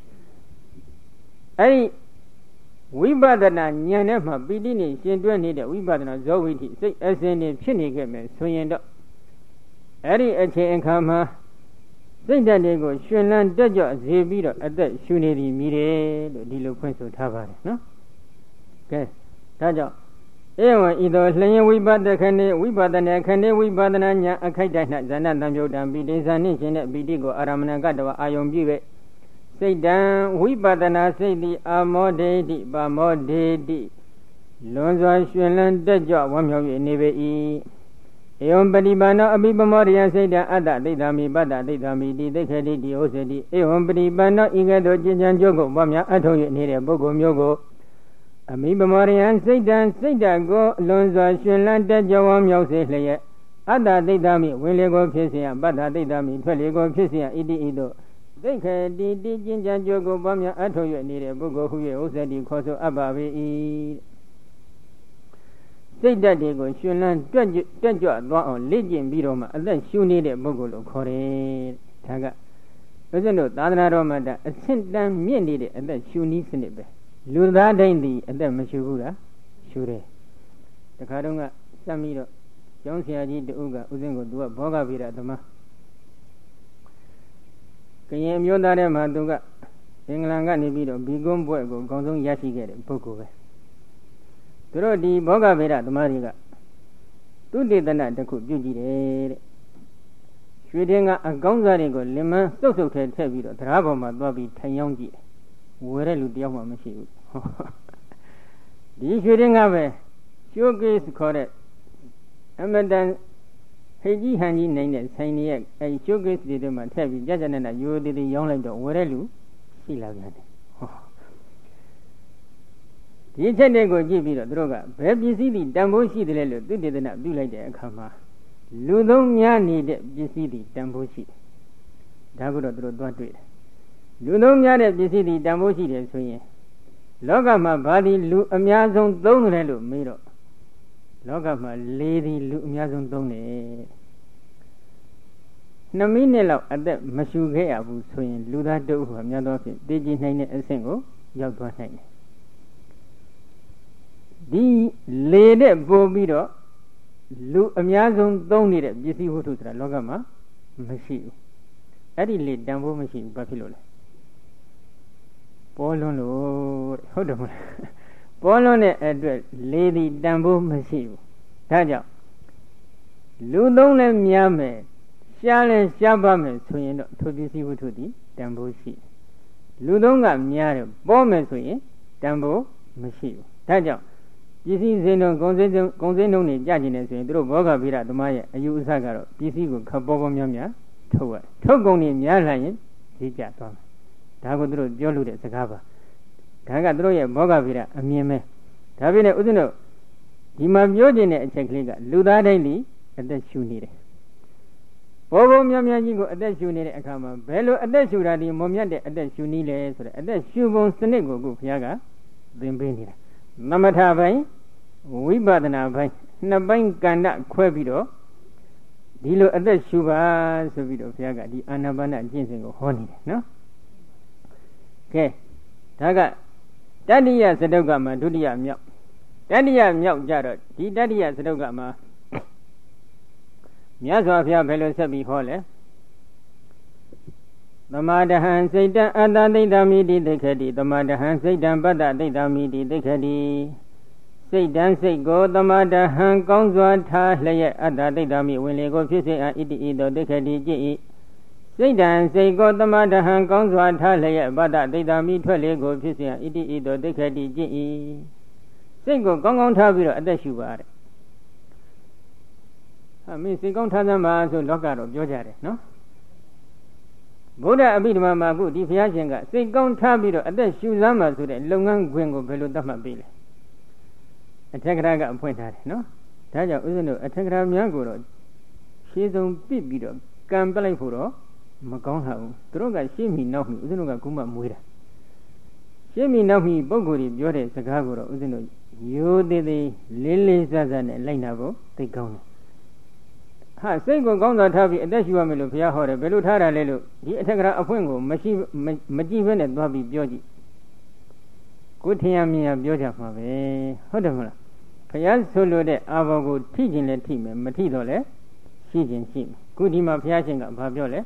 အဲ့ဒီဝိပဿနာဉာဏ်နဲ့မှပိဋိနဲ့ရှင်တွဲနေတဲ့ဝိပဿနာဇောဝိတိစိတ်အစဉ်နဲ့ဖြစ်နေခဲ့မယ်ဆိုရင်တော့အဲ့ဒီအချိန်အခါမှာစိတ်ဓာတ်တွေကိုရှင်လန်းတက်ကြွစေပြီးတော့အသက်ရှူနေသည်မြည်တယ်လို့ဒီလိုဖွင့်ဆိုထားပါတယ်နော်ကဲဒါကြောင့်ဧဝံဤသို့လျင်ဝိပဿခဏေဝိပဿနာခဏေဝိပဿနာဉာဏ်အခိုက်တိုင်း၌ဇာနတံမြုတ်တံပိဋိဇာနှင့်ရှင်တဲ့ပိဋိကိုအာရမဏကတဝအာယုံပြု၍စိတ်တံဝိပဿနာစိတ်သည်အာမောဒေတိပါမောဒေတိလွန်စွာရှင်လန်းတက်ကြွဝမ်းမြောက်၍နေပေ၏ဧဝံပฏิပါဏောအပိပမောရိယစိတ်တံအတ္တဒိဋ္ဌာမိပတ္တဒိဋ္ဌာမိတိသိခေတိတိဩစေတိဧဝံပฏิပါဏောဤကဲ့သို့ကျင့်ကြံကြိုးကိုပွားများအထောက်၍နေတဲ့ပုဂ္ဂိုလ်မျိုးကိုအမိပမောရိယစိတ်တံစိတ်တကိုလွန်စွာရှင်လန်းတက်ကြွဝမ်းမြောက်စေလျက်အတ္တဒိဋ္ဌာမိဝင်လေကိုဖြစ်စေရပတ္တဒိဋ္ဌာမိထွက်လေကိုဖြစ်စေရဣတိဣတောသိခေတိတိကျင့်ကြံကြိုးကိုပွားများအထောက်၍နေတဲ့ပုဂ္ဂိုလ်ဟု၍ဩစေတိခေါ်ဆိုအပ်ပါပေ၏စိတ်ဓာတ်တွေကိုရှင်လန်းတွက်တက်ကြွသွားအောင်လေ့ကျင့်ပြီးတော့မှအသက်ရှူနေတဲ့ပုဂ္ဂိုလ်လို့ခေါ်တယ်။ဒါကဘုရားတို့သာသနာတော်မှာအဆင့်တန်းမြင့်နေတဲ့အသက်ရှူနည်းစနစ်ပဲ။လူသားတိုင်းဒီအသက်မရှူဘူးလားရှူတယ်တခါတုန်းကစက်ပြီးတော့ကျောင်းဆရာကြီးတူကဥစဉ်ကိုသူကဘောဂဗေဒသမားကရင်အမျိုးသားထဲမှာသူကအင်္ဂလန်ကနေပြီးတော့ဘီကွန်းဘွဲ့ကိုအကောင်းဆုံးရရှိခဲ့တဲ့ပုဂ္ဂိုလ်ပဲသူတို့ဒီဘောဂဗေဒသမားတွေကသူတေသနာတစ်ခုပြုကြည့်တယ်တဲ့ရွှေတင်ကအကောင်းစားတွေကိုလင်မန်းစုပ်စုပ်ထဲထည့်ပြီးတော့တရားပေါ်မှာသွားပြီးထိုင်ရောင်းကြည့်တယ်ဝယ်တဲ့လူတယောက်မှမရှိဘူးဒီရွှေတင်ကပဲရှိုးကေးခေါ်တဲ့အမတန်ဟိတ်ကြီးဟန်ကြီးနိုင်တဲ့ဆိုင်တွေရဲ့အဲဒီရှိုးကေးတွေထဲမှာထည့်ပြီးကြကြနက်နက်ရိုးသေးသေးရောင်းလိုက်တော့ဝယ်တဲ့လူရှိလာပြန်တယ်ဒီချက်တွေကိုကြည့်ပြီးတော့သူတို့ကဘယ်ပစ္စည်းတွေတန်ဖိုးရှိတယ်လဲလို့သူတေသနာပြုလိုက်တဲ့အခါမှာလူသုံးများနေတဲ့ပစ္စည်းတွေတန်ဖိုးရှိတယ်ဒါကိုတော့သူတို့သွားတွေ့တယ်လူသုံးများတဲ့ပစ္စည်းတွေတန်ဖိုးရှိတယ်ဆိုရင်လောကမှာဘာဒီလူအများဆုံးသုံးတယ်လို့မေးတော့လောကမှာလေးဒီလူအများဆုံးသုံးတယ်နှစ်မိနစ်လောက်အသက်မရှူခဲ့ရဘူးဆိုရင်လူသားတအုပ်ဟာများသောဖြင့်တည်ကြည်နိုင်တဲ့အဆင့်ကိုရောက်သွားနိုင်တယ်ဒီလေတဲ့ပို့ပြီးတော့လူအများဆုံးသုံးနေတဲ့ပစ္စည်းဝတ္ထုဆိုတာလောကမှာမရှိဘူးအဲ့ဒီလေတန်ဖိုးမရှိဘူးဘာဖြစ်လို့လဲပေါ်လွန်းလို့ဟုတ်တယ်မလားပေါ်လွန်းတဲ့အတွက်လေဒီတန်ဖိုးမရှိဘူးဒါကြောင့်လူသုံးလည်းများမယ်ရှားလည်းရှားပါမယ်ဆိုရင်တော့ထိုပစ္စည်းဝတ္ထုဒီတန်ဖိုးရှိလူသုံးကများတယ်ပေါ်မယ်ဆိုရင်တန်ဖိုးမရှိဘူးဒါကြောင့်ပစ္စည်းစင်းတို့ဂုံစင်းဂုံစင်းတို့နေကြကျင်နေဆိုရင်တို့ဘောဂဗေဒသမားရဲ့အယူအဆကတော့ပစ္စည်းကိုခပ်ပေါ်ပေါ်များများထုတ်ရတယ်ထုတ်ကုန်နေများလာရင်ဈေးကျသွားမယ်ဒါကိုတို့ပြောလို့တဲ့စကားပါဒါကတို့ရဲ့ဘောဂဗေဒအမြင်ပဲဒါပြင်နဲ့ဥစဉ်တို့ဒီမှာပြောကျင်တဲ့အချက်ကလေးကလူသားတိုင်းဒီအသက်ရှူနေတယ်ဘောဘောများများကြီးကိုအသက်ရှူနေတဲ့အခါမှာဘယ်လိုအသက်ရှူတာဒီမုံမြတ်တဲ့အသက်ရှူနည်းလဲဆိုတဲ့အသက်ရှူပုံစနစ်ကိုခုဘုရားကသင်ပေးနေတာသမထပိုင်းဝိပဿနာပိုင်းနှစ်ပိုင်းကဏ္ဍခွဲပြီးတော့ဒီလိုအသက်ရှူပါဆိုပြီးတော့ဘုရားကဒီအာနာပါနကျင့်စဉ်ကိုဟောနေတယ်နော်ကဲဒါကတတိယစတုကမှာဒုတိယမြောက်တတိယမြောက်ကြတော့ဒီတတိယစတုကမှာမြတ်စွာဘုရားဘယ်လိုဆက်ပြီးဟောလဲသမာဒဟံစိတ်တံအတ္တသိတ္တမိတိသိခတိသမာဒဟံစိတ်တံပတ္တသိတ္တမိတိသိခတိစိတ်တံစိတ်ကိုသမာဒဟံကောင်းစွာထားလျက်အတ္တသိတ္တမိဝင်လေကိုဖြစ်စေအဣတိဤသို့သိခတိကြည်၏စိတ်တံစိတ်ကိုသမာဒဟံကောင်းစွာထားလျက်ပတ္တသိတ္တမိထွက်လေကိုဖြစ်စေအဣတိဤသို့သိခတိကြည်၏စိတ်ကိုကောင်းကောင်းထားပြီးတော့အသက်ရှူပါတဲ့ဟာမင်းစိတ်ကောင်းထားသမ်းပါဆိုလောကတော့ပြောကြတယ်နော်ဗုဒ္ဓအဘိဓမ္မာမှာအခုဒီဘုရားရှင်ကစိတ်ကောင်းထားပြီးတော့အသက်ရှူစမ်းပါဆိုတဲ့လုပ်ငန်းခွင်ကိုဘယ်လိုသတ်မှတ်ပေးလဲအထက်ကရာကအဖွင့်ထားတယ်နော်ဒါကြောင့်ဥစဉ်တို့အထက်ကရာများကိုတော့ရှင်းဆုံးပြစ်ပြီးတော့ကံပလိုက်ဖို့တော့မကောင်းတာဘူးသူတို့ကရှင်းမိနောက်မိဥစဉ်တို့ကကုမမွေးတာရှင်းမိနောက်မိပုံကိုယ်ကြီးပြောတဲ့စကားကိုတော့ဥစဉ်တို့ရိုးသေးသေးလေးလေးဆဆနဲ့လိုက်နာဖို့သိကောင်းတယ်ဟာစိတ်ကိုကောင်းစွာထားပြီးအသက်ရှူရမယ်လို့ဘုရားဟောတယ်ဘယ်လိုထားတာလဲလို့ဒီအထက်ကရာအဖွင့်ကိုမရှိမကြည့်ဘဲနဲ့သွားပြီးပြောကြည့်ကိုထင်ရမြင်ရပြောကြမှာပဲဟုတ်တယ်မလားဘုရားဆိုလိုတဲ့အာဘောကိုထိခြင်းလည်းထိမယ်မထိတော့လည်းရှိခြင်းရှိမယ်ခုဒီမှာဘုရားရှင်ကဘာပြောလဲ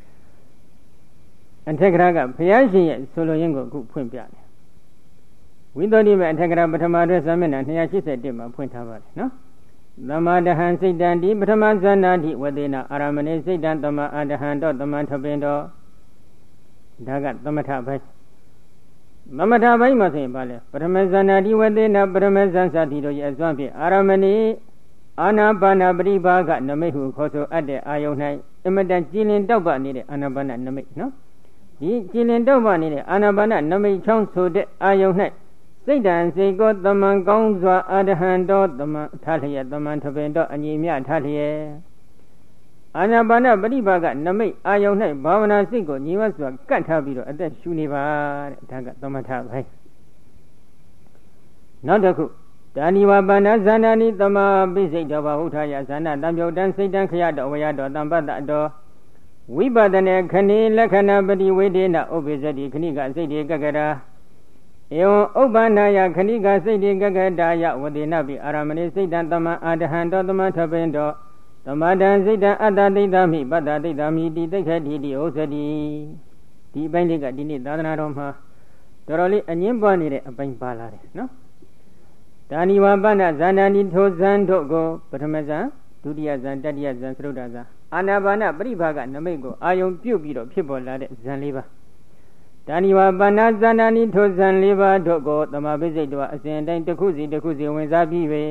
အထက်ကရာကဘုရားရှင်ရဲ့ဆိုလိုရင်းကိုအခုဖွင့်ပြတယ်ဝိသုဒ္ဓိမေအထက်ကရာပထမအတွက်စာမျက်နှာနှစ်ရာ၈၁မှာဖွင့်ထားပါတယ်နော်သမာဒဟံစိတ်တံဒီပထမဇဏ္ဍတိဝသေနအာရမဏေစိတ်တံသမအာဒဟံတော့သမထပင်တော့ဒါကသမထဘိုင်းသမထဘိုင်းမှာဆိုရင်ပါလေပထမဇဏ္ဍတိဝသေနပထမဇန်စာတိတို့ရဲ့အစွမ်းဖြင့်အာရမဏေအာနာပါနာပရိပါကနမိတ်ဟုခေါ်ဆိုအပ်တဲ့အာယုန်၌အမတန်ကြည်လင်တောက်ပနေတဲ့အာနာပါနနမိတ်နော်ဒီကြည်လင်တောက်ပနေတဲ့အာနာပါနနမိတ်ချောင်းဆိုတဲ့အာယုန်၌စိတ်တံစိတ်ကိုသမန်ကောင်းစွာအာဒဟံတော်သမန်ထားလျက်သမန်ထပင်တော်အညီမြထားလျက်အာနာပါနပရိပါကနမိတ်အာယုန်၌ဘာဝနာစိတ်ကိုညီဝတ်စွာကတ်ထားပြီးတော့အသက်ရှူနေပါတဲ့ဒါကသမထဘိုင်းနောက်တစ်ခုတာဏိဝပါဏဇန္နာနိသမာပိစိတ်တော်ဘာဟုထာယဇန္နာတံပြုတ်တံစိတ်တံခရတော်ဝရတော်တံပတ္တတော်ဝိပဒနေခဏိလက္ခဏပတိဝိဒေနဥပ္ပဇ္ဇတိခဏိကစိတ်ဒီကကရာဧဝံဥပ္ပန္နယခဏိကစိတ်တိကကတာယဝတိနပိအာရမဏိစိတ်တံသမအာဒဟံတောသမထပင်တောသမတံစိတ်တံအတ္တတိတမိပတ္တတိတမိတိတိခတိတိဩဇတိဒီအပိုင်းလေးကဒီနေ့သာသနာတော်မှာတော်တော်လေးအငင်းပွားနေတဲ့အပိုင်းပါလာတယ်နော်ဒါနိဝပဏဇာဏဏီထိုဇံတို့ကိုပထမဇံဒုတိယဇံတတိယဇံသရုဒ္ဓဇံအာနာပါနပရိဘာကနမိတ်ကိုအာယုံပြုတ်ပြီးတော့ဖြစ်ပေါ်လာတဲ့ဇံလေးပါဒါနိဝပဏဇာဏဏီထိုဇံလေးပါတို့ကိုသမာပိစိတ်တော်အစဉ်တိုင်းတစ်ခုစီတစ်ခုစီဝင်စားပြီးပဲ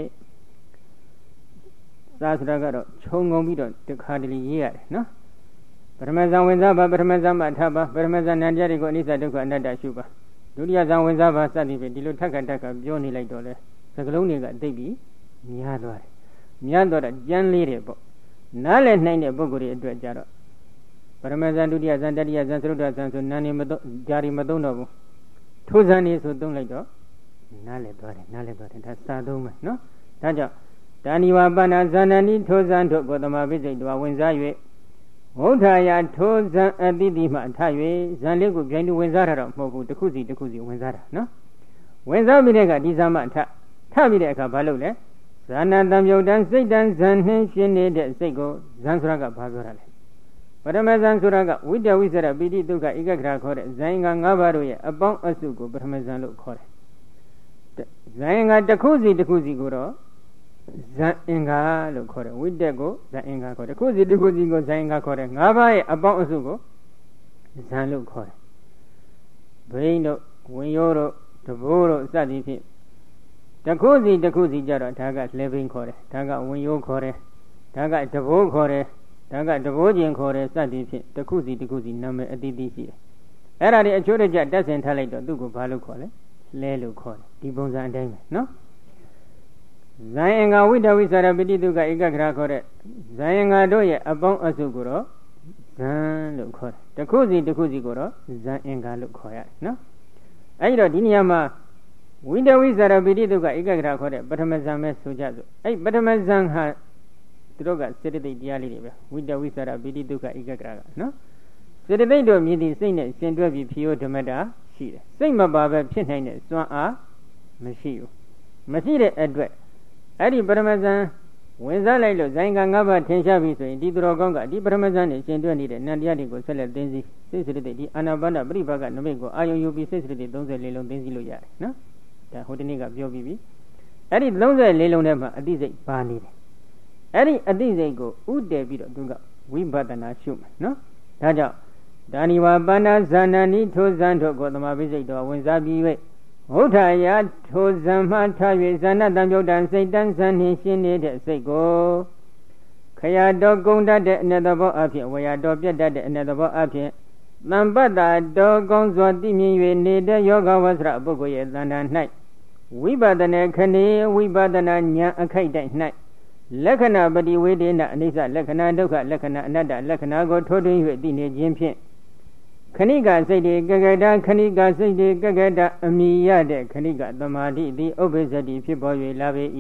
သာသနာကတော့ခြုံငုံပြီးတော့တခါတလေရေးရတယ်နော်ပထမဇံဝင်စားပါပထမဇံမှာထပ်ပါပထမဇံနံတရားတွေကိုအနိစ္စဒုက္ခအနတ္တရှုပါဒုတိယဇံဝင်စားပါစသည်ဖြင့်ဒီလိုထက်ခါထက်ခါပြောနေလိုက်တော့လေစကလုံးတွေကသိပြီးများသွားတယ်များတော့ကြမ်းလေးတယ်ပေါ့နားလည်နိုင်တဲ့ပုဂ္ဂိုလ်တွေအတွက်ကြတော့ပရမဇန်ဒုတိယဇန်တတိယဇန်သရုဒ္ဓဇန်ဆိုနာနေမတော့ဂျာရီမသုံးတော့ဘူးထိုးဇန်နေဆိုသုံးလိုက်တော့နားလည်သွားတယ်နားလည်သွားတယ်ဒါစာသုံးမယ်နော်ဒါကြောင့်ဒါနိဝပဏဇာဏဏီထိုးဇန်တို့ကိုသမာပိစိတ်တော်ဝင်စား၍ဝုဋ္ဌာယထိုးဇန်အတိတိမှထ၍ဇန်လေးကိုပြိုင်တူဝင်စားတာတော့မဟုတ်ဘူးတစ်ခုစီတစ်ခုစီဝင်စားတာနော်ဝင်စားပြီးတဲ့အခါဒီဇန်မှထထပြီးတဲ့အခါဘာလုပ်လဲဇာနာတံမြုတ်တံစိတ်တံဇန်နှင်းရှင်းနေတဲ့စိတ်ကိုဇန်ဆိုတာကဘာပြောတာလဲပထမဇန်ဆိုတာကဝိတဝိစရပိဋိဒုက္ခဧကဂရခေါ်တဲ့ဇန်က၅ပါးတို့ရဲ့အပေါင်းအစုကိုပထမဇန်လို့ခေါ်တယ်ဇန်ကတစ်ခုစီတစ်ခုစီကိုတော့ဇန်အင်္ဂါလို့ခေါ်တယ်ဝိတက်ကိုဇန်အင်္ဂါခေါ်တယ်တစ်ခုစီတစ်ခုစီကိုဇန်အင်္ဂါခေါ်တယ်၅ပါးရဲ့အပေါင်းအစုကိုဇန်လို့ခေါ်တယ်ဘိန်းတို့ဝင်ရိုးတို့တဘိုးတို့စသည်ဖြင့်တခုစီတခုစီကြတော့ဒါကလဲဘိန်းခေါ်တယ်ဒါကဝင်ရိုးခေါ်တယ်ဒါကတဘိုးခေါ်တယ်ဒါကတဘိုးကျင်ခေါ်တယ်စသည်ဖြင့်တခုစီတခုစီနာမည်အတိအသီးရှိတယ်အဲ့ဒါတွေအချိုးတကျတက်ဆင်ထားလိုက်တော့သူ့ကိုဘာလို့ခေါ်လဲလဲလို့ခေါ်တယ်ဒီပုံစံအတိုင်းပဲနော်ဇန်အင်္ဂါဝိတဝိစရပိဋိဒုက္ခဧကဂရခေါ်တဲ့ဇန်အင်္ဂါတို့ရဲ့အပေါင်းအစုကိုတော့ဇန်လို့ခေါ်တယ်တခုစီတခုစီကိုတော့ဇန်အင်္ဂါလို့ခေါ်ရတယ်နော်အဲ့ဒီတော့ဒီနေရာမှာဝိတဝိစရပိဋိဒုက္ခဧကဂရခေါ်တဲ့ပထမဇန်ပဲဆိုကြစို့အဲ့ပထမဇန်ဟာသူတို့ကစေတသိက်တရားလေးတွေပဲဝိတဝိစရပိဋိဒုက္ခဧကဂရကနော်စေတသိက်တို့မြည်သည့်စိတ်နဲ့ရှင်တွဲပြီးဖြစ်ရဓမ္မတာရှိတယ်စိတ်မပါပဲဖြစ်နိုင်တဲ့စွမ်းအားမရှိဘူးမရှိတဲ့အတွက်အဲ့ဒီပထမဇန်ဝင်စားလိုက်လို့ဇိုင်းက၅ပါးထင်ရှားပြီဆိုရင်ဒီသူတော်ကောင်းကဒီပထမဇန်နဲ့ရှင်တွဲနေတဲ့နန္တရားတွေကိုဆက်လက်သိသိစိတ်စေတသိက်ဒီအာနာပါနပရိပါကနမိတ်ကိုအာယုံယူပြီးစိတ်စေတသိက်၃၄လုံးသိသိလို့ရတယ်နော်ဒါဟိုတနေ့ကပြောပြီးပြီအဲ့ဒီ၃၄လုံးထဲမှာအတိစိတ်ပါနေတယ်အဲ့ဒီအတိစိတ်ကိုဥတည်ပြီးတော့သူကဝိပဿနာရှုမယ်နော်ဒါကြောင့်ဒါနိဝပဏဇာဏဏီထိုဇန်တို့ကိုသမာပိစိတ်တော်ဝင်စားပြီး၍ဝုဋ္ဌာယထိုဇံမှထား၍ဇာဏတံပြုတ်တံစိတ်တန်းဇန်နှင်းရှင်းနေတဲ့စိတ်ကိုခရတော်ကုံတတ်တဲ့အနတ္တဘောအဖြစ်ဝေယတော်ပြတ်တတ်တဲ့အနတ္တဘောအဖြစ်တံပတ္တာတော်ကောင်းစွာသိမြင်၍နေတဲ့ယောဂဝဆရာပုဂ္ဂိုလ်ရဲ့တဏ္ဍာ၌ဝိပဿနာခဏေဝိပဿနာဉာဏ်အခိုက်တိုက်၌လက္ခဏာပတိဝေဒေနအနိစ္စလက္ခဏာဒုက္ခလက္ခဏာအနတ္တလက္ခဏာကိုထိုးထွင်း၍သိနေခြင်းဖြင့်ခဏိကစိတ်တွေကကတာခဏိကစိတ်တွေကကတာအမိရတဲ့ခဏိကသမာဓိသည်ဥပ္ပဇ္ဇတိဖြစ်ပေါ်၍လာပေ၏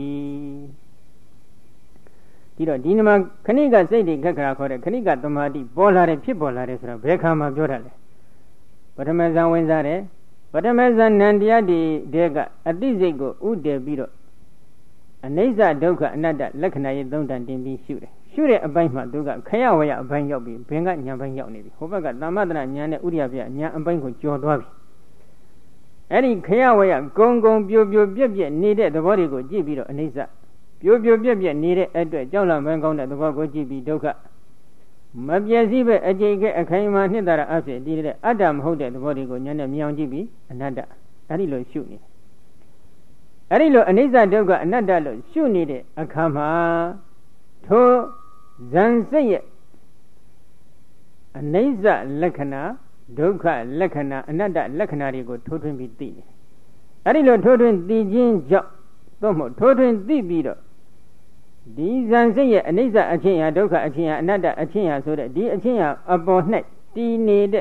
ဒီတော့ဒီနမှာခဏိကစိတ်တွေကကတာခေါ်တဲ့ခဏိကသမာဓိပေါ်လာတဲ့ဖြစ်ပေါ်လာတဲ့ဆိုတော့ဘယ်ခါမှပြောတာလဲပထမဇန်ဝင်စားတယ်ပထမဇန်နံတရားဒီတဲကအတိစိတ်ကိုဥတည်ပြီးတော့အနိစ္စဒုက္ခအနတ္တလက္ခဏာရဲ့သုံးတန်တင်ပြီးရှုတယ်ရှုတဲ့အပိုင်းမှာသူကခရဝရအပိုင်းရောက်ပြီးဘင်ကညာပိုင်းရောက်နေပြီဟိုဘက်ကသမ္မတနာညာနဲ့ဥရိယပြညာအပိုင်းကိုကျော်သွားပြီအဲ့ဒီခရဝရဂုံဂုံပြိုပြိုပြက်ပြက်နေတဲ့သဘောတွေကိုကြည့်ပြီးတော့အနိစ္စပြိုပြိုပြက်ပြက်နေတဲ့အတွက်ကြောက်လန့်မကောင်းတဲ့သဘောကိုကြည့်ပြီးဒုက္ခမပြည့်စည်ပဲအကျိတ်ကအခိုင်အမာနှစ်သာရအဖြစ်တည်တဲ့အတ္တမဟုတ်တဲ့သဘောတွေကိုညာနဲ့မြင်အောင်ကြည့်ပြီးအနတ္တအဲ့ဒီလိုရှုနေအဲ့ဒီလိုအနိစ္စဒုက္ခအနတ္တလို့ရှုနေတဲ့အခါမှာထိုဇန်စိတ်ရဲ့အနိစ္စလက္ခဏာဒုက္ခလက္ခဏာအနတ္တလက္ခဏာတွေကိုထိုးထွင်းပြီးသိတယ်အဲ့ဒီလိုထိုးထွင်းသိခြင်းကြောင့်သို့မဟုတ်ထိုးထွင်းသိပြီးတော့ဒီဇန်စိတ်ရဲ့အနိစ္စအချင်းဟာဒုက္ခအချင်းဟာအနတ္တအချင်းဟာဆိုတဲ့ဒီအချင်းဟာအပေါ်၌တည်နေတဲ့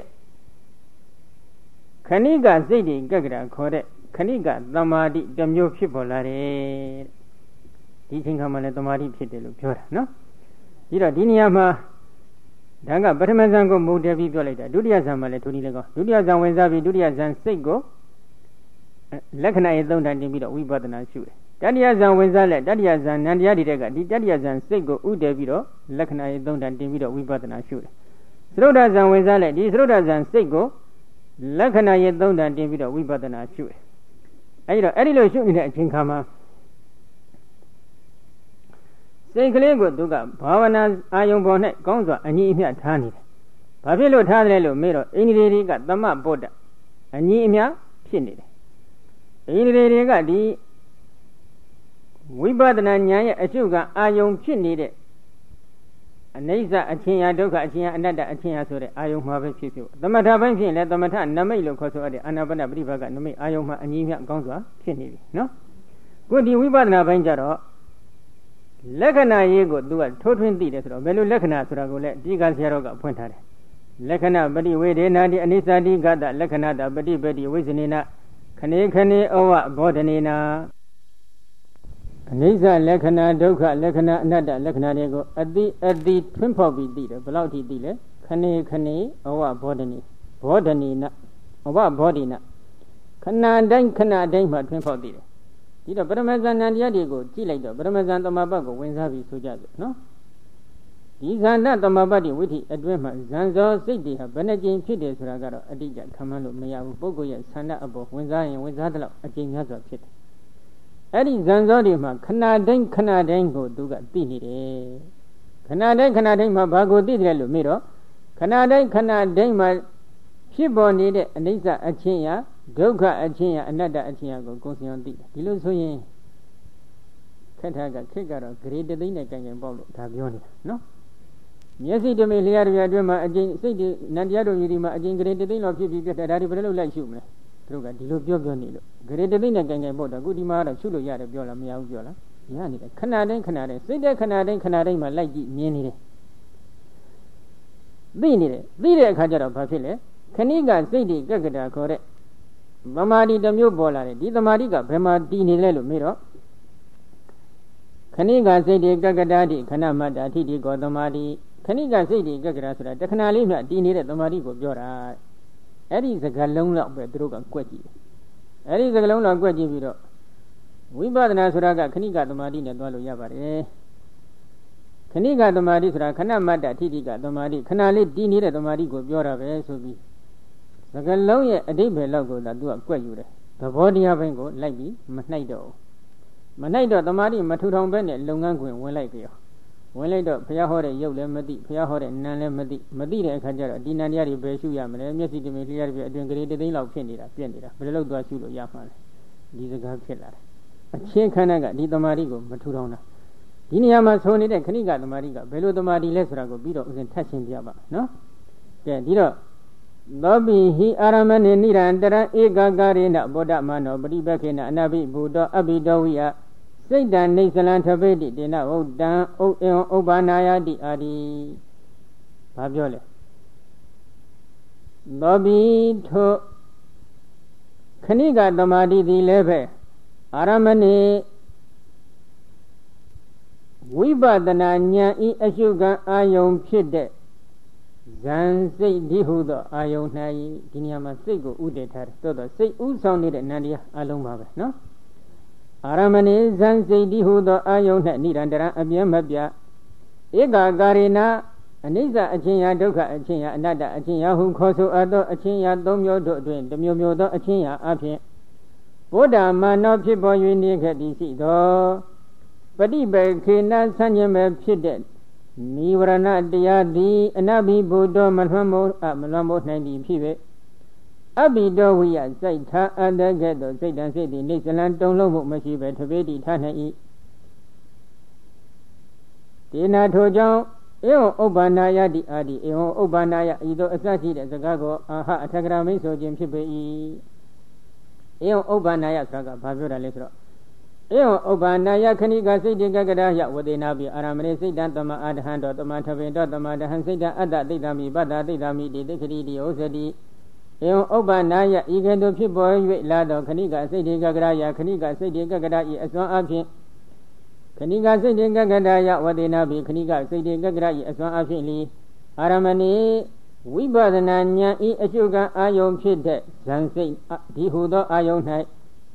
ခဏိကစိတ်တွေကကတာခေါ်တဲ့ခဏိကသမာဓိတစ်မျိုးဖြစ်ပေါ်လာတယ်ဒီချိန်ခါမှလည်းသမာဓိဖြစ်တယ်လို့ပြောတာနော်ပြီးတော့ဒီနေရာမှာဒါကပထမဇန်ကိုမူတည်ပြီးပြောလိုက်တာဒုတိယဇန်မှာလည်းထိုနည်းလည်းကောဒုတိယဇန်ဝင်စားပြီးဒုတိယဇန်စိတ်ကိုလက္ခဏာရဲ့သုံးတန်တင်ပြီးတော့ဝိပဿနာရှုတယ်တတ္တိယဇံဝင်စားလက်တတ္တိယဇံနန္တရားတွေကဒီတတ္တိယဇံစိတ်ကိုဥတည်ပြီးတော့လက္ခဏာရဲ့သုံးတန်တင်ပြီးတော့ဝိပဿနာရှုတယ်သရုဒ္ဓဇံဝင်စားလက်ဒီသရုဒ္ဓဇံစိတ်ကိုလက္ခဏာရဲ့သုံးတန်တင်ပြီးတော့ဝိပဿနာရှုတယ်အဲဒီတော့အဲ့ဒီလိုရှုနေတဲ့အချိန်ခါမှာစိတ်ကလေးကိုသူကဘာဝနာအာယုံပေါ်၌ကောင်းစွာအညီအမျှထားနေတယ်ဘာဖြစ်လို့ထားတယ်လို့မေးတော့အိန္ဒြေတွေကသမဗုဒ္ဓအညီအမျှဖြစ်နေတယ်အိန္ဒြေတွေကဒီဝိပဿနာဉာဏ်ရဲ့အရှုကအာယုံဖြစ်နေတဲ့အနိစ္စအချင်းရာဒုက္ခအချင်းရာအနတ္တအချင်းရာဆိုတဲ့အာယုံမှာပဲဖြစ်ဖြစ်သမထပိုင်းဖြစ်ရင်လည်းသမထနမိတ်လို့ခေါ်ဆိုရတဲ့အာနာပါနပရိပါကနမိတ်အာယုံမှာအညီအမျှကောင်းစွာဖြစ်နေပြီနော်ခုဒီဝိပဿနာပိုင်းကျတော့လက္ခဏာရေးကိုသူကထိုးထွင်းသိတယ်ဆိုတော့ဘယ်လိုလက္ခဏာဆိုတာကိုလည်းဒီကဆရာတော်ကဖွင့်ထားတယ်လက္ခဏာပฏิဝေဒေနာတိအနိစ္စတိကတလက္ခဏာတပฏิပတိဝိဇ္ဇနေနခဏေခဏေဩဝဘောဓနေနာအနိစ္စလက္ခဏာဒုက္ခလက္ခဏာအနတ္တလက္ခဏာတွေကိုအတိအတိထွန်းဖောက်ပြီးသိတယ်ဘယ်လောက်ထိသိလဲခဏေခဏေဩဝဘောဓနေဘောဓနေနဩဝဘောဓိနခဏတိုင်းခဏတိုင်းမှာထွန်းဖောက်သိတယ်ဒီတော့ပရမဇန်နံတရားတွေကိုကြည့်လိုက်တော့ပရမဇန်သမဘတ်ကိုဝင်စားပြီးဆိုကြစို့နော်ဒီဇန်နသမဘတ်ဒီဝိထိအတွင်းမှာဇန်ဇောစိတ်တွေဟာဘယ်နှကြိမ်ဖြစ်တယ်ဆိုတာကတော့အတိအကျခံမှန်းလို့မရဘူးပုဂ္ဂိုလ်ရဲ့ဆန္ဒအပေါ်ဝင်စားရင်ဝင်စားတဲ့လောက်အကြိမ်များစွာဖြစ်တယ်အဲ့ဒီဇန်ဇောတွေမှာခဏတိုင်းခဏတိုင်းကိုသူကသိနေတယ်ခဏတိုင်းခဏတိုင်းမှာဘာကိုသိတယ်လို့မေးတော့ခဏတိုင်းခဏတိုင်းမှာဖြစ်ပေါ်နေတဲ့အနိစ္စအချင်းရာဒုက္ခအချင်းရာအနတ္တအချင်းရာကိုကိုယ်စီအောင်သိတယ်ဒီလိုဆိုရင်ခက်ထားကခက်ကတော့ဂရေတသိန်းနဲ့ကြင်ကြင်ပေါက်လို့ဒါပြောနေတာနော်မျက်စိတမိလျှာတွေအတွင်းမှာအကျဉ်စိတ်တွေနန္တရားတို့ယူဒီမှာအကျဉ်ဂရေတသိန်းလောက်ဖြစ်ပြီးပြတ်တယ်ဒါတွေဘယ်လိုလိုက်ရှုမလဲသူတို့ကဒီလိုပြောပြောနေလို့ဂရေတသိန်းနဲ့ကြင်ကြင်ပေါက်တော့အခုဒီမှာတော့ရှုလို့ရတယ်ပြောလားမရဘူးပြောလားရနေတယ်ခဏတိုင်းခဏတိုင်းစိတ်တဲ့ခဏတိုင်းခဏတိုင်းမှာလိုက်ကြည့်မြင်နေတယ်သိနေတယ်သိတဲ့အခါကျတော့ဘာဖြစ်လဲခဏိကစိတ်တွေကကတာခေါ်တဲ့သမာဓိတစ်မျိုးပေါ်လာတယ်ဒီသမာဓိကဘယ်မှာတည်နေလဲလို့မေးတော့ခဏိကစိတ်တွေကကတာတိခဏမတ္တအထိတိကောသမာဓိခဏိကစိတ်တွေကကတာဆိုတာတခဏလေးမှတည်နေတဲ့သမာဓိကိုပြောတာအဲ့ဒီစကားလုံးတော့ပဲသူတို့ကကွက်ကြည့်တယ်အဲ့ဒီစကားလုံးတော့ကွက်ကြည့်ပြီးတော့ဝိပဿနာဆိုတာကခဏိကသမာဓိနဲ့တွားလို့ရပါတယ်ခဏိကသမာဓိဆိုတာခဏမတ္တအထိတိကသမာဓိခဏလေးတည်နေတဲ့သမာဓိကိုပြောတာပဲဆိုပြီးစကားလုံးရဲ့အဓိပ္ပာယ်လောက်ကိုသာသူကကွက်ယူတယ်သဘောတရားပိုင်းကိုလိုက်ပြီးမနှိုက်တော့မနှိုက်တော့တမာတိမထူထောင်ပဲနဲ့လုပ်ငန်းခွင်ဝင်လိုက်ကြောဝင်လိုက်တော့ဘုရားဟောတဲ့ရုပ်လည်းမသိဘုရားဟောတဲ့နာမ်လည်းမသိမသိတဲ့အခါကျတော့ဒီနာမ်တရားတွေဘယ်ရှုရမလဲမျက်စိတမင်လျှာတွေအတွင်ကလေးတသိန်းလောက်ဖြစ်နေတာပြက်နေတာဘယ်လိုလုပ်သွားရှုလို့ရမှာလဲဒီစကားဖြစ်လာတယ်အချင်းခန္ဓာကဒီတမာတိကိုမထူထောင်တာဒီနေရာမှာဆိုနေတဲ့ခဏိကတမာတိကဘယ်လိုတမာတိလဲဆိုတာကိုပြီးတော့ဥစဉ်ထပ်ရှင်းပြပါနော်ကဲဒီတော့သောပိဟိအာရမဏေနိရန္တရဧကကာရေနဗုဒ္ဓမနောပရိပခေနအနာဘိဘူတောအဘိတောဝိယစိတ်တံနေသလံထပိတိတေနဝုဒ္ဒံဥပ္ပေဥပ္ပနာယတိအာဒီဘာပြောလဲသောပိထိုခဏိကသမာဓိသည်လည်းပဲအာရမဏေဝိပဿနာဉာဏ်ဤအရှုခံအာယုံဖြစ်တဲ့ဇန်စိတ်ဒီဟုသောအာယုန်၌ဒီနေရာမှာစိတ်ကိုဥတည်ထားတယ်သို့တော့စိတ်ဥဆောင်နေတဲ့နန္တရားအလုံးပါပဲနော်အာရမဏေဇန်စိတ်ဒီဟုသောအာယုန်၌နိရန္တရအပြင်းမပြဧကကာရေနအနိစ္စအချင်းရာဒုက္ခအချင်းရာအနတ္တအချင်းရာဟုခေါ်ဆိုအပ်သောအချင်းရာသုံးမျိုးတို့အတွင်တစ်မျိုးမျိုးသောအချင်းရာအဖြစ်ဗုဒ္ဓမာနောဖြစ်ပေါ်၍နေခဲ့သည်ရှိသောပฏิပေခေနဆန့်ကျင်ပဲဖြစ်တဲ့နိဝရဏတရားသည်အနဘိဘုဒ္ဓမလွှမ်းမိုးအမလွှမ်းမိုးနိုင်သည်ဖြစ်ပေအဘိတောဝိယစိတ်ထားအတ္တကဲ့သို့စိတ်တန်စိတ်သည်နေစလံတုံလုံးမှုမရှိပဲတပိတိထားနိုင်၏ဒေနာထိုကြောင့်ဧဝံဥပ္ပန္နာယတိအာဒီဧဝံဥပ္ပန္နာယဤသို့အစရှိတဲ့စကားကိုအာဟအထကရာမိတ်ဆိုခြင်းဖြစ်ပေ၏ဧဝံဥပ္ပန္နာယဆိုတာကဘာပြောတာလဲဆိုတော့ဧဝံဥပ္ပန္နာယခဏိကစိတ်တေကကရာယဝဒေနာပိအာရမဏေစိတ်တံတမအာဒဟံတောတမထဘေတောတမဒဟံစိတ်တံအတ္တသိတ္တမိပတ္တသိတ္တမိတိတိခတိတိဩဇတိဧဝံဥပ္ပန္နာယဤကဲ့သို့ဖြစ်ပေါ်၍လာသောခဏိကစိတ်တေကကရာယခဏိကစိတ်တေကကရာဤအစွမ်းအဖြင့်ခဏိကစိတ်တေကကရာယဝဒေနာပိခဏိကစိတ်တေကကရာဤအစွမ်းအဖြင့်လီအာရမဏေဝိပဿနာဉာဏ်ဤအရှုခံအာယုံဖြစ်တဲ့ဇန်စိတ်ဒီဟုသောအာယုံ၌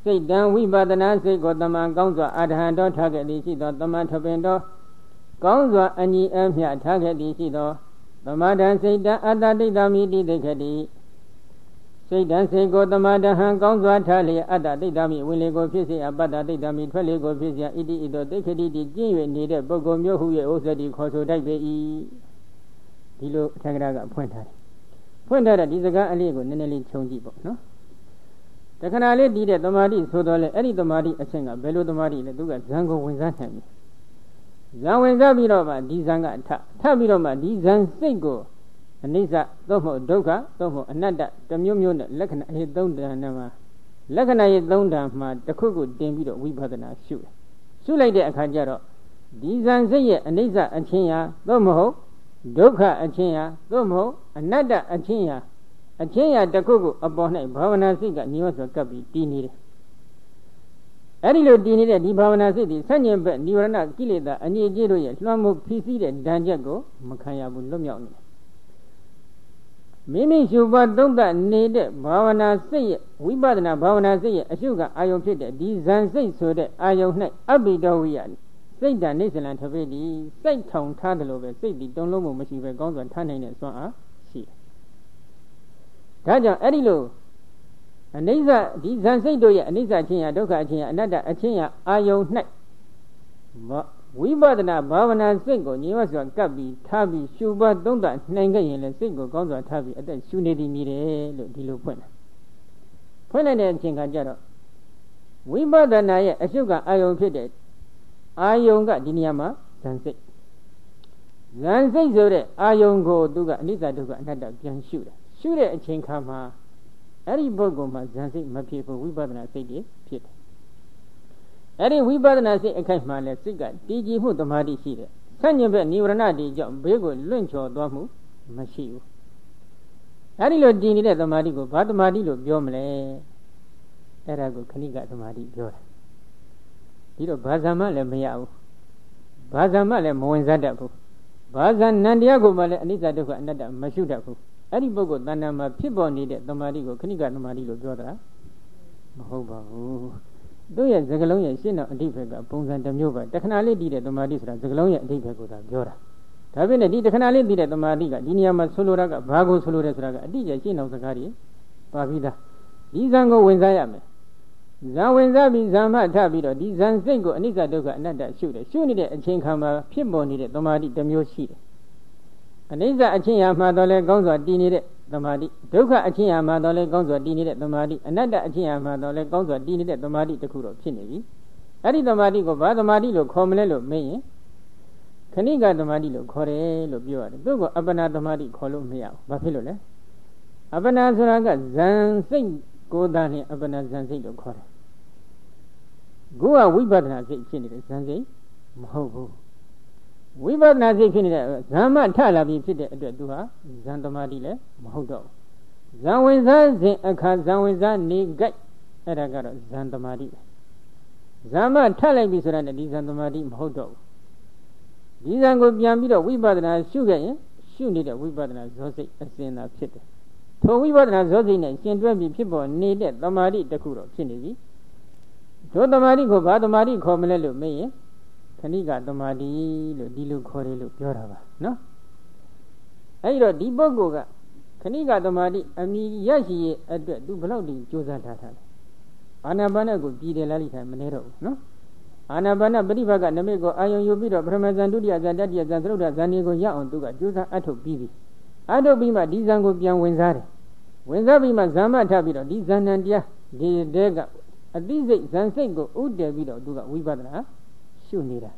စိတ်တံဝိပဿနာစိတ်ကိုတမန်ကောင်းစွာအာထဟံတော်ထားခဲ့သည်ရှိသောတမန်ထပင်တော်ကောင်းစွာအညီအမျှထားခဲ့သည်ရှိသောသမာဓံစိတ်တံအတ္တတိတ္တမိတိသိခဲ့သည်စိတ်တံစိတ်ကိုတမန်တဟံကောင်းစွာထားလျက်အတ္တတိတ္တမိဝင်လေကိုဖြစ်စေအပတ္တတိတ္တမိထွက်လေကိုဖြစ်စေဣတိဣတောသိခတိတိကျင့်၍နေတဲ့ပုဂ္ဂိုလ်မျိုးဟု၍ဥစ္စတိခေါ်ဆိုတတ်ပေ၏ဒီလိုအထက်ကရာကဖွင့်ထားတယ်ဖွင့်ထားတဲ့ဒီစကားအလေးကိုနည်းနည်းလေးခြုံကြည့်ပေါ့နော်တခဏလေးတည်တဲ့သမာဓိဆိုတော့လေအဲ့ဒီသမာဓိအဆင့်ကဘယ်လိုသမာဓိလဲသူကဇံကိုဝင်စားနိုင်ပြီဇံဝင်စားပြီးတော့မှဒီဇံကထထပြီးတော့မှဒီဇံစိတ်ကိုအနိစ္စသို့မဟုတ်ဒုက္ခသို့မဟုတ်အနတ္တတစ်မျိုးမျိုးနဲ့လက္ခဏာရေးသုံးတန်နဲ့မှာလက္ခဏာရေးသုံးတန်မှာတစ်ခုခုတင်ပြီးတော့ဝိပဿနာရှုတယ်ရှုလိုက်တဲ့အခါကျတော့ဒီဇံစိတ်ရဲ့အနိစ္စအချင်းရာသို့မဟုတ်ဒုက္ခအချင်းရာသို့မဟုတ်အနတ္တအချင်းရာအချင်းရာတစ်ခုခုအပေါ်၌ဘာဝနာစိတ်ကညီဝတ်စွာကပ်ပြီးတည်နေတယ်အဲ့ဒီလိုတည်နေတဲ့ဒီဘာဝနာစိတ်ဒီဆန့်ကျင်ဘက်និဝရဏကိလေသာအငြိအကျေးတို့ရဲ့လွှမ်းမိုးဖိစီးတဲ့ဒဏ်ချက်ကိုမခံရဘူးလွတ်မြောက်နေတယ်မိမိရှုပွားသုံးသပ်နေတဲ့ဘာဝနာစိတ်ရဲ့ဝိပဿနာဘာဝနာစိတ်ရဲ့အရှုကအာယုံဖြစ်တဲ့ဒီဇန်စိတ်ဆိုတဲ့အာယုံ၌အဘိဓဝိယစိတ်ဓာတ်နေစလံထပိတိစိတ်ထောင်ထားတယ်လို့ပဲစိတ်ဒီတုံးလုံးမှုမရှိပဲကောင်းစွာထားနိုင်တဲ့စွမ်းအားရှိတယ်ဒါကြောင့်အဲ့ဒီလိုအနိစ္စဒီဇန်စိတ်တို့ရဲ့အနိစ္စချင်းရာဒုက္ခချင်းရာအနတ္တအချင်းရာအာယုံ၌ဝိပဿနာဘာဝနာစိတ်ကိုညီဝတ်စွာကပ်ပြီးထားပြီးရှုပွားသုံးသပ်နိုင်ခဲ့ရင်လည်းစိတ်ကိုကောင်းစွာထားပြီးအသက်ရှုနေသည်မြည်တယ်လို့ဒီလိုဖွင့်တယ်ဖွင့်လိုက်တဲ့အချိန်ကကြတော့ဝိပဿနာရဲ့အရှုကအာယုံဖြစ်တဲ့အာယုံကဒီနေရာမှာဇန်စိတ်ဇန်စိတ်ဆိုတဲ့အာယုံကိုသူကအနိစ္စဒုက္ခအနတ္တပြန်ရှုတယ်ရှုတဲ့အချိန်ခါမှာအဲ့ဒီပုဂ္ဂိုလ်မှာဇန်စိတ်မဖြစ်ဘူးဝိပဿနာစိတ်တွေဖြစ်တယ်အဲ့ဒီဝိပဿနာစိတ်အခိုက်မှာလဲစိတ်ကတည်ကြည်မှုသမာဓိရှိတယ်ဆန့်ကျင်ဘက်និဝရဏတွေကြောင့်ဘေးကိုလွင့်ချော်သွားမှုမရှိဘူးအဲ့ဒီလိုတည်နေတဲ့သမာဓိကိုဘာသမာဓိလို့ပြောမလဲအဲ့ဒါကိုခဏိကသမာဓိပြောတယ်ဒီတော့ဘာဇာမလည်းမရဘူးဘာဇာမလည်းမဝင်စားတတ်ဘူးဘာဇာနန္တရားကိုမှလည်းအနိစ္စဒုက္ခအနတ္တမရှုတတ်ဘူးအဲ့ဒီပုဂ္ဂိုလ်တဏ္ဍာမှာဖြစ်ပေါ်နေတဲ့သမာဓိကိုခဏိကသမာဓိလို့ပြောတာမဟုတ်ပါဘူးတို့ရဲ့စကလုံးရဲ့ရှင်းတော့အဓိပ္ပာယ်ကပုံစံတစ်မျိုးပဲတခဏလေးတည်တဲ့သမာဓိဆိုတာစကလုံးရဲ့အဓိပ္ပာယ်ကိုသာပြောတာဒါဖြစ်နေဒီတခဏလေးတည်တဲ့သမာဓိကဒီနေရာမှာဆိုလိုတာကဘာကိုဆိုလိုတယ်ဆိုတာကအတိအကျရှင်းအောင်စကားတွေပါပြီးသားဒီဇံကိုဝင်စားရမယ်ဇံဝင်စားပြီးဇံမထပြီးတော့ဒီဇံစိတ်ကိုအနိစ္စဒုက္ခအနတ္တရှုတယ်ရှုနေတဲ့အချိန်ခါမှာဖြစ်ပေါ်နေတဲ့သမာဓိတစ်မျိုးရှိတယ်အနိစ္စအချင်းရာမှာတော့လဲကောင်းစွာတည်နေတဲ့သမာဓိဒုက္ခအချင်းရာမှာတော့လဲကောင်းစွာတည်နေတဲ့သမာဓိအနတ္တအချင်းရာမှာတော့လဲကောင်းစွာတည်နေတဲ့သမာဓိတစ်ခုတော့ဖြစ်နေပြီအဲ့ဒီသမာဓိကိုဘာသမာဓိလို့ခေါ်မလဲလို့မေးရင်ခဏိကသမာဓိလို့ခေါ်တယ်လို့ပြောရတယ်သူကအပ္ပနာသမာဓိခေါ်လို့မရဘူးဘာဖြစ်လို့လဲအပ္ပနာဆိုတာကဇံစိတ်ကိုယ်သားနဲ့အပ္ပနာဇံစိတ်လို့ခေါ်တယ်ခုကဝိပဿနာစိတ်ဖြစ်နေတဲ့ဇံစိတ်မဟုတ်ဘူးဝိပဿနာစိတ်ဖြစ်နေတဲ့ဇံမထလာပြီးဖြစ်တဲ့အတွက်သူဟာဇံသမာဓိလည်းမဟုတ်တော့ဘူးဇံဝင်စားစဉ်အခါဇံဝင်စားနေကြိုက်အဲ့ဒါကတော့ဇံသမာဓိဇံမထလိုက်ပြီဆိုတာနဲ့ဒီဇံသမာဓိမဟုတ်တော့ဘူးဒီဇံကိုပြန်ပြီးတော့ဝိပဿနာရှုခဲ့ရင်ရှုနေတဲ့ဝိပဿနာဇောစိတ်အစဉ်သာဖြစ်တယ်ထိုဝိပဿနာဇောစိတ်နဲ့ရှင်တွဲပြီးဖြစ်ပေါ်နေတဲ့သမာဓိတစ်ခုတော့ဖြစ်နေပြီထိုသမာဓိကိုဘာသမာဓိခေါ်မလဲလို့မေးရင်ခဏိကသမာဓိလို့ဒီလိုခေါ်တယ်လို့ပြောတာပါနော်အဲဒီတော့ဒီပုဂ္ဂိုလ်ကခဏိကသမာဓိအမိရရှိရဲ့အတွက်သူဘလောက်တည်းကြိုးစားထားတာလဲအာနာပါနကိုပြည်တယ်လားလိထိုင်မနေတော့ဘူးနော်အာနာပါနပရိဘကနမိတ်ကိုအာယုံယူပြီးတော့ပထမဇန်ဒုတိယဇန်တတိယဇန်သရုဒ္ဓဇန်တွေကိုရအောင်သူကကြိုးစားအထုတ်ပြီးပြီအထုတ်ပြီးမှဒီဇန်ကိုပြန်ဝင်စားတယ်ဝင်စားပြီးမှဇန်မထပြီးတော့ဒီဇန်နံတရားဒီတဲကအတိစိတ်ဇန်စိတ်ကိုဥတည်ပြီးတော့သူကဝိပဿနာရှုနေတာ